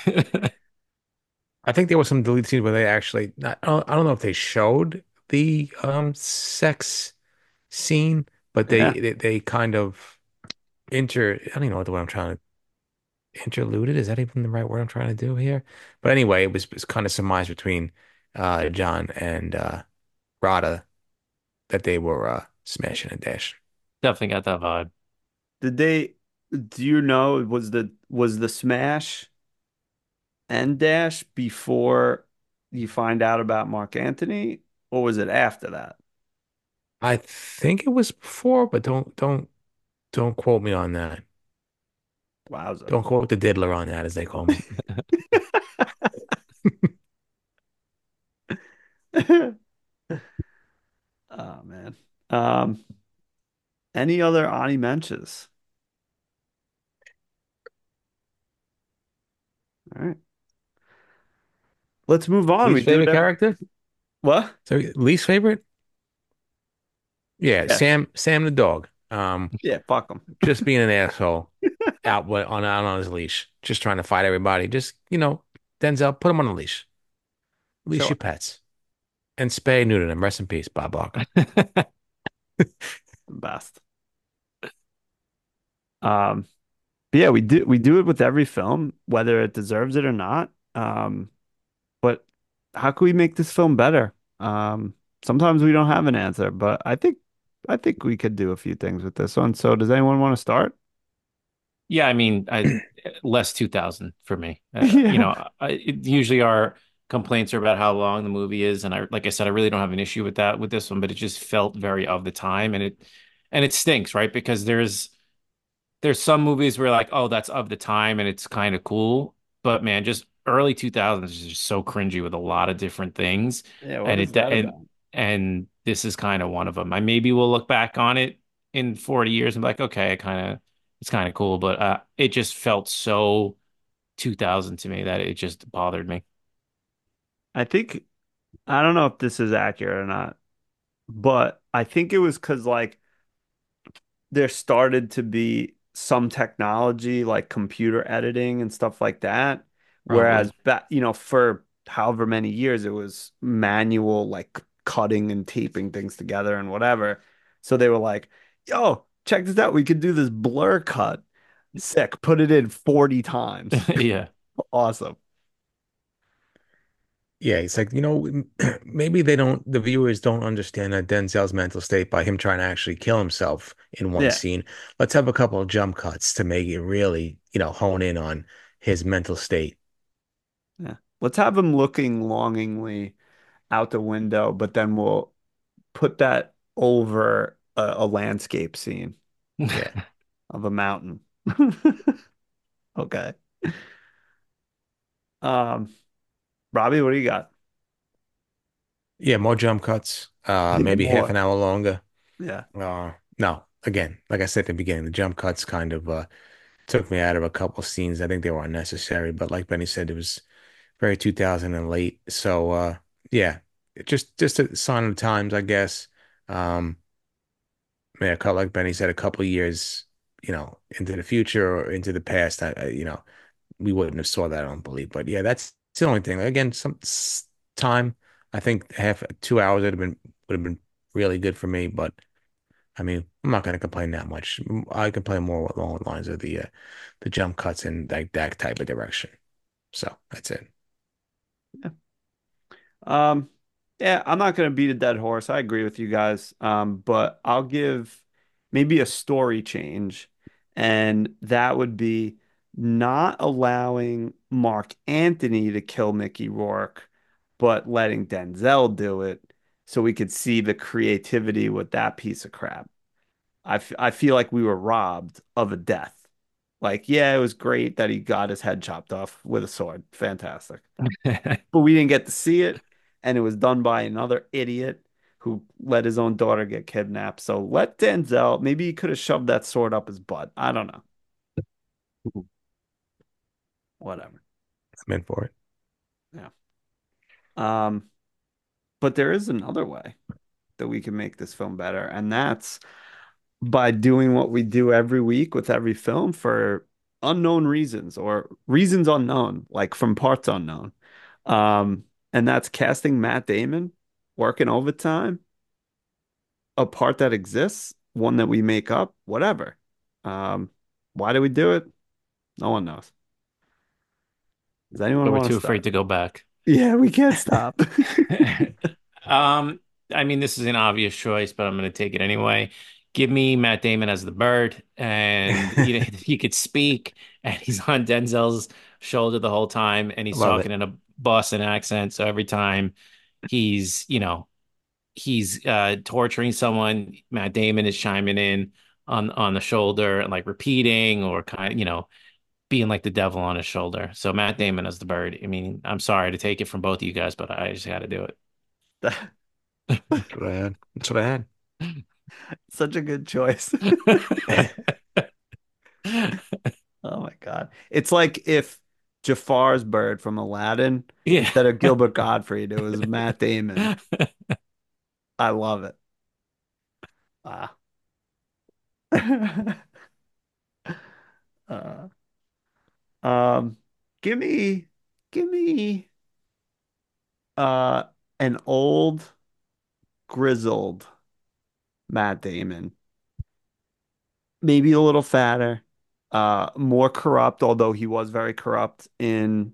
I think there was some deleted scenes where they actually, I don't know if they showed the sex scene, but Yeah. they kind of I don't even know what the word I'm trying to interluded. Is that even the right word I'm trying to do here? But anyway, it was kind of surmised between John and Rada that they were smashing and dashing. Definitely got that vibe. Did they, do you know, was the smash and dash before you find out about Mark Anthony, or was it after that? I think it was before, but don't quote me on that. Wowza. Don't quote the diddler on that, as they call me. Oh man. Um, any other Ani mentions? All right. Let's move on. We Least do it favorite every character? what? So least favorite? Yeah, Yeah. Sam the dog. Yeah, fuck him. Just being an asshole out on his leash, just trying to fight everybody. Just Denzel, put him on a leash. Leash Sure. your pets and spay and neuter them. Rest in peace, Bob Barker. Best. Um, but yeah, we do it with every film, whether it deserves it or not. But how can we make this film better? Sometimes we don't have an answer, but I think we could do a few things with this one. So does anyone want to start? Yeah, I mean, I less 2000 for me. Yeah. Usually our complaints are about how long the movie is, and like I said, I really don't have an issue with that with this one, but it just felt very of the time, and it stinks, right? Because there's some movies where like, oh, that's of the time and it's kind of cool, but man, just early 2000s is just so cringy with a lot of different things, Yeah, what and is it that about? and this is kind of one of them. I maybe will look back on it in 40 years and be like, okay, it's kind of cool, but it just felt so 2000 to me that it just bothered me. I think I don't know if this is accurate or not, but I think it was because like there started to be some technology like computer editing and stuff like that. Probably. Whereas back, for however many years it was manual, like cutting and taping things together and whatever. So they were like, yo, check this out. We could do this blur cut. Sick. Put it in 40 times. Yeah. Awesome. Yeah, it's like, maybe the viewers don't understand that Denzel's mental state by him trying to actually kill himself in one Yeah. scene. Let's have a couple of jump cuts to make it really, hone in on his mental state. Yeah. Let's have him looking longingly out the window, but then we'll put that over a landscape scene Yeah. of a mountain. Okay. Um, Robbie, what do you got? Yeah, more jump cuts. Yeah, Maybe half more. an hour longer. Yeah. No, again, like I said at the beginning, the jump cuts kind of took me out of a couple scenes. I think they were unnecessary, but like Benny said, it was very 2000 and late. So yeah, just a sign of the times, I guess. Yeah, like Benny said, a couple of years into the future or into the past. We wouldn't have saw that, I don't believe. But yeah, that's the only thing. Again, time. I think 2 hours would have been really good for me. But I mean, I'm not going to complain that much. I complain more along the lines of the jump cuts in like that type of direction. So that's it. Um, yeah, I'm not gonna beat a dead horse. I agree with you guys. But I'll give maybe a story change, and that would be not allowing Mark Anthony to kill Mickey Rourke, but letting Denzel do it so we could see the creativity with that piece of crap. I feel like we were robbed of a death. Like, yeah, it was great that he got his head chopped off with a sword. Fantastic. But we didn't get to see it, and it was done by another idiot who let his own daughter get kidnapped. So let Denzel, maybe he could have shoved that sword up his butt. I don't know. Whatever. I'm in for it. Yeah. Um, but there is another way that we can make this film better, and that's by doing what we do every week with every film for unknown reasons or reasons unknown, like from parts unknown. And that's casting Matt Damon, working overtime, a part that exists, one that we make up, whatever. Um, why do we do it? No one knows. Does anyone But we're want to too afraid start? to go back. Yeah, we can't stop. Um, I mean, this is an obvious choice, but I'm going to take it anyway. Give me Matt Damon as the bird, and he could speak, and he's on Denzel's shoulder the whole time, and I he's love talking it. in a Boston accent. So every time he's, he's torturing someone, Matt Damon is chiming in on the shoulder and like repeating or kind of, being like the devil on his shoulder. So Matt Damon as the bird. I mean, I'm sorry to take it from both of you guys, but I just got to do That's what I had. That's what I Such a good choice. had. it. Oh my God. It's like if Jafar's bird from Aladdin, Yeah. instead of Gilbert Gottfried, it was Matt Damon. I love it. Ah. Uh, um, give me, give me, uh, an old, grizzled Matt Damon, maybe a little fatter, more corrupt, although he was very corrupt in,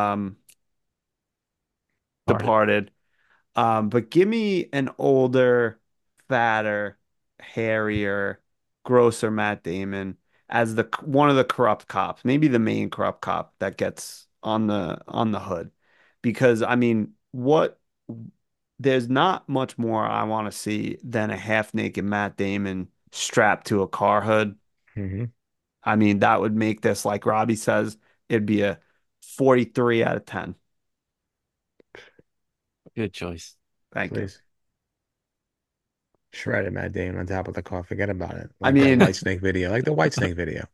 Parted. Departed. But give me an older, fatter, hairier, grosser Matt Damon as the one of the corrupt cops, maybe the main corrupt cop that gets on the hood. Because I mean, what there's not much more I want to see than a half-naked Matt Damon strapped to a car hood. hmm I mean, that would make this, like Robbie says, it'd be a 43 out of 10. Good choice. Thank you. Please. Shredded Matt Damon on top of the car. Forget about it. I Like that mean, White Snake video. Like the White Snake video.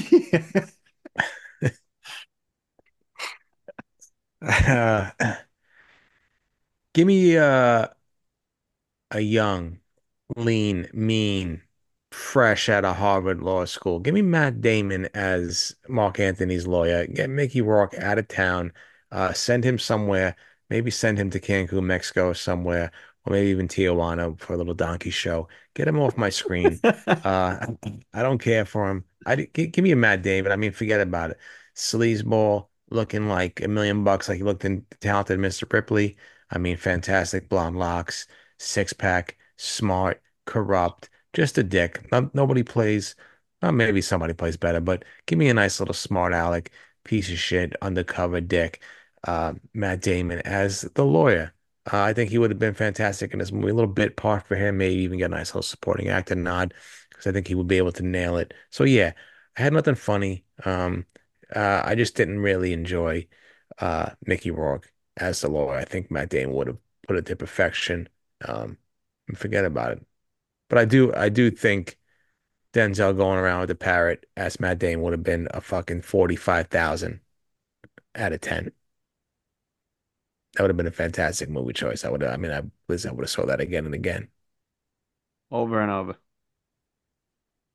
Uh, give me a young, lean, mean, fresh out of Harvard Law School. Give me Matt Damon as Mark Anthony's lawyer. Get Mickey Rourke out of town. Send him somewhere. Maybe send him to Cancun, Mexico, or somewhere, or maybe even Tijuana for a little donkey show. Get him off my screen. Uh, I don't care for him. Give me a Matt Damon. I mean, forget about it. Sleazeball looking like $1 million, like he looked in Talented Mr. Ripley. I mean, fantastic blonde locks, six pack, smart, corrupt, just a dick. Nobody plays. Maybe somebody plays better, but give me a nice little smart aleck piece of shit undercover dick, Matt Damon as the lawyer. I think he would have been fantastic in this movie. A little bit part for him, maybe even get a nice little supporting actor nod because I think he would be able to nail it. So yeah, I had nothing funny. I just didn't really enjoy Mickey Rourke as the lawyer. I think Matt Damon would have put it to perfection. Um, and forget about it. But I do think Denzel going around with the parrot as Matt Damon would have been a fucking 45,000 out of 10. That would have been a fantastic movie choice. I mean, I would have saw that again and again. over and over.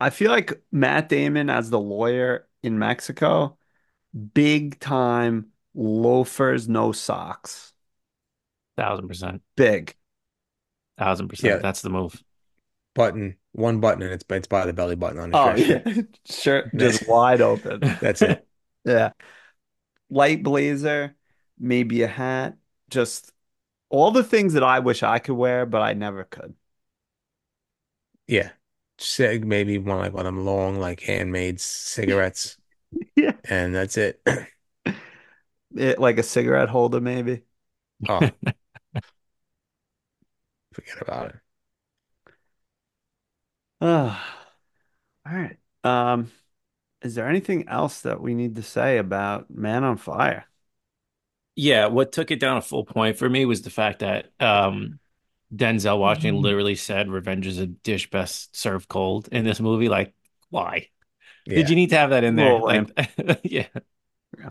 I feel like Matt Damon as the lawyer in Mexico, big time loafers, no socks. 1,000%. Big. 1,000%. Yeah, That's the move. one button, and it's by the belly button on his Oh dress yeah. shirt. Shirt just wide open. That's it. Yeah. Light blazer, maybe a hat. Just all the things that I wish I could wear, but I never could. Yeah. Maybe one of them long, like handmade cigarettes, Yeah. and that's it. Like a cigarette holder, maybe. Oh, forget about it. Ah, all right. Is there anything else that we need to say about Man on Fire? Yeah, what took it down a full point for me was the fact that Denzel Washington literally said revenge is a dish best served cold in this movie. Like, why? Did Yeah. you need to have that in there? Little Like, lame. yeah, Yeah.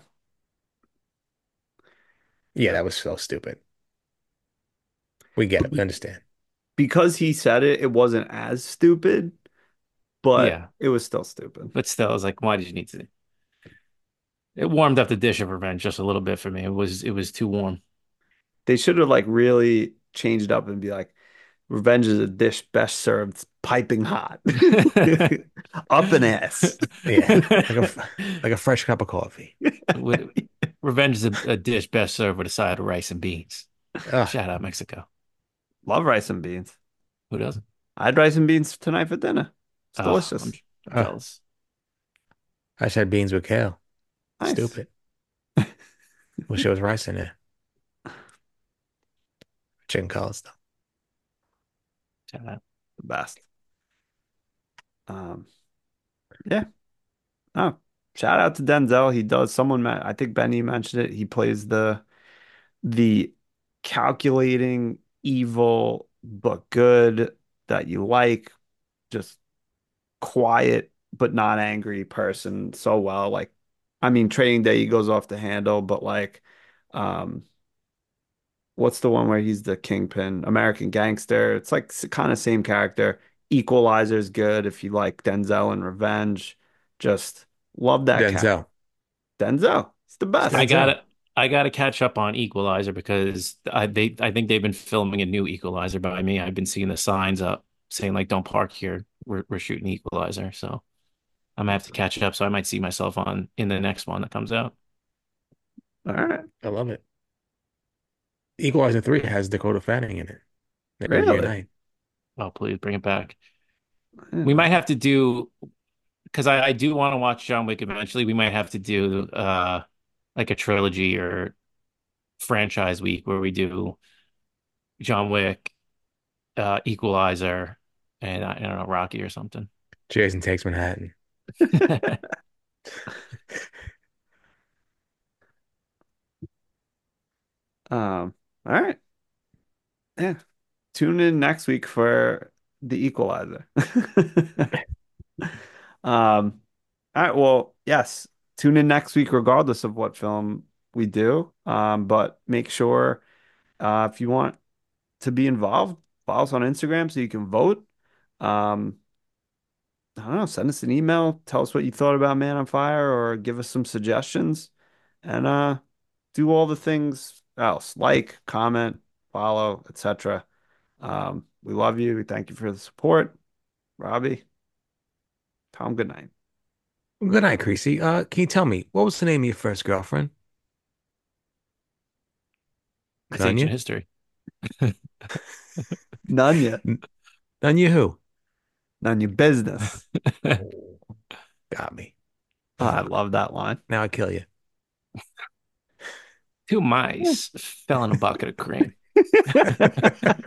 Yeah, that was so stupid. We get it. We understand. Because he said it, it wasn't as stupid, but yeah. it was still stupid. But still, I was like, why did you need to? It warmed up the dish of revenge just a little bit for me. It was too warm. They should have like really changed up and be like, revenge is a dish best served piping hot. Up an ass. Yeah. Like a fresh cup of coffee. With, revenge is a dish best served with a side of rice and beans. Ugh. Shout out Mexico. Love rice and beans. Who doesn't? I had rice and beans tonight for dinner. It's Oh, I'm delicious. Ugh. jealous. I said beans with kale. Nice. Stupid. Wish there was rice in there. Chicken cutlet stuff. Shout out. The best. Um, yeah. Oh, shout out to Denzel. He does I think Benny mentioned it. He plays the calculating, evil, but good that you like, just quiet but not angry person so well. Like, I mean, Training Day he goes off the handle, but like, um, what's the one where he's the kingpin? American Gangster. It's like kind of same character. Equalizer's good if you like Denzel and Revenge. Just love that character. Denzel. Denzel, he's the It's I best. Denzel. gotta I gotta catch up on Equalizer because I think they've been filming a new Equalizer by me. I've been seeing the signs up saying like don't park here. We're shooting Equalizer. So I'm gonna have to catch up. So I might see myself on in the next one that comes out. All right. I love it. Equalizer 3 has Dakota Fanning in it. They Really? reunite. Oh, please bring it back. We Yeah. might have to do because I do want to watch John Wick eventually. We might have to do like a trilogy or franchise week where we do John Wick, Equalizer, and I don't know, Rocky or something. Jason Takes Manhattan. All right. Yeah. Tune in next week for The Equalizer. All right. Well, yes. Tune in next week, regardless of what film we do. But make sure if you want to be involved, follow us on Instagram so you can vote. Um, I don't know, send us an email, tell us what you thought about Man on Fire, or give us some suggestions, and do all the things else, like, comment, follow, etc. We love you. We thank you for the support. Robbie, Tom, good night. Good night, Creasy. Can you tell me what was the name of your first girlfriend? That's ancient Nanya? history. None yet. Nanya who? None your business. Oh, got me. Oh, I love that line. Now I kill you. Two mice fell in a bucket of cream.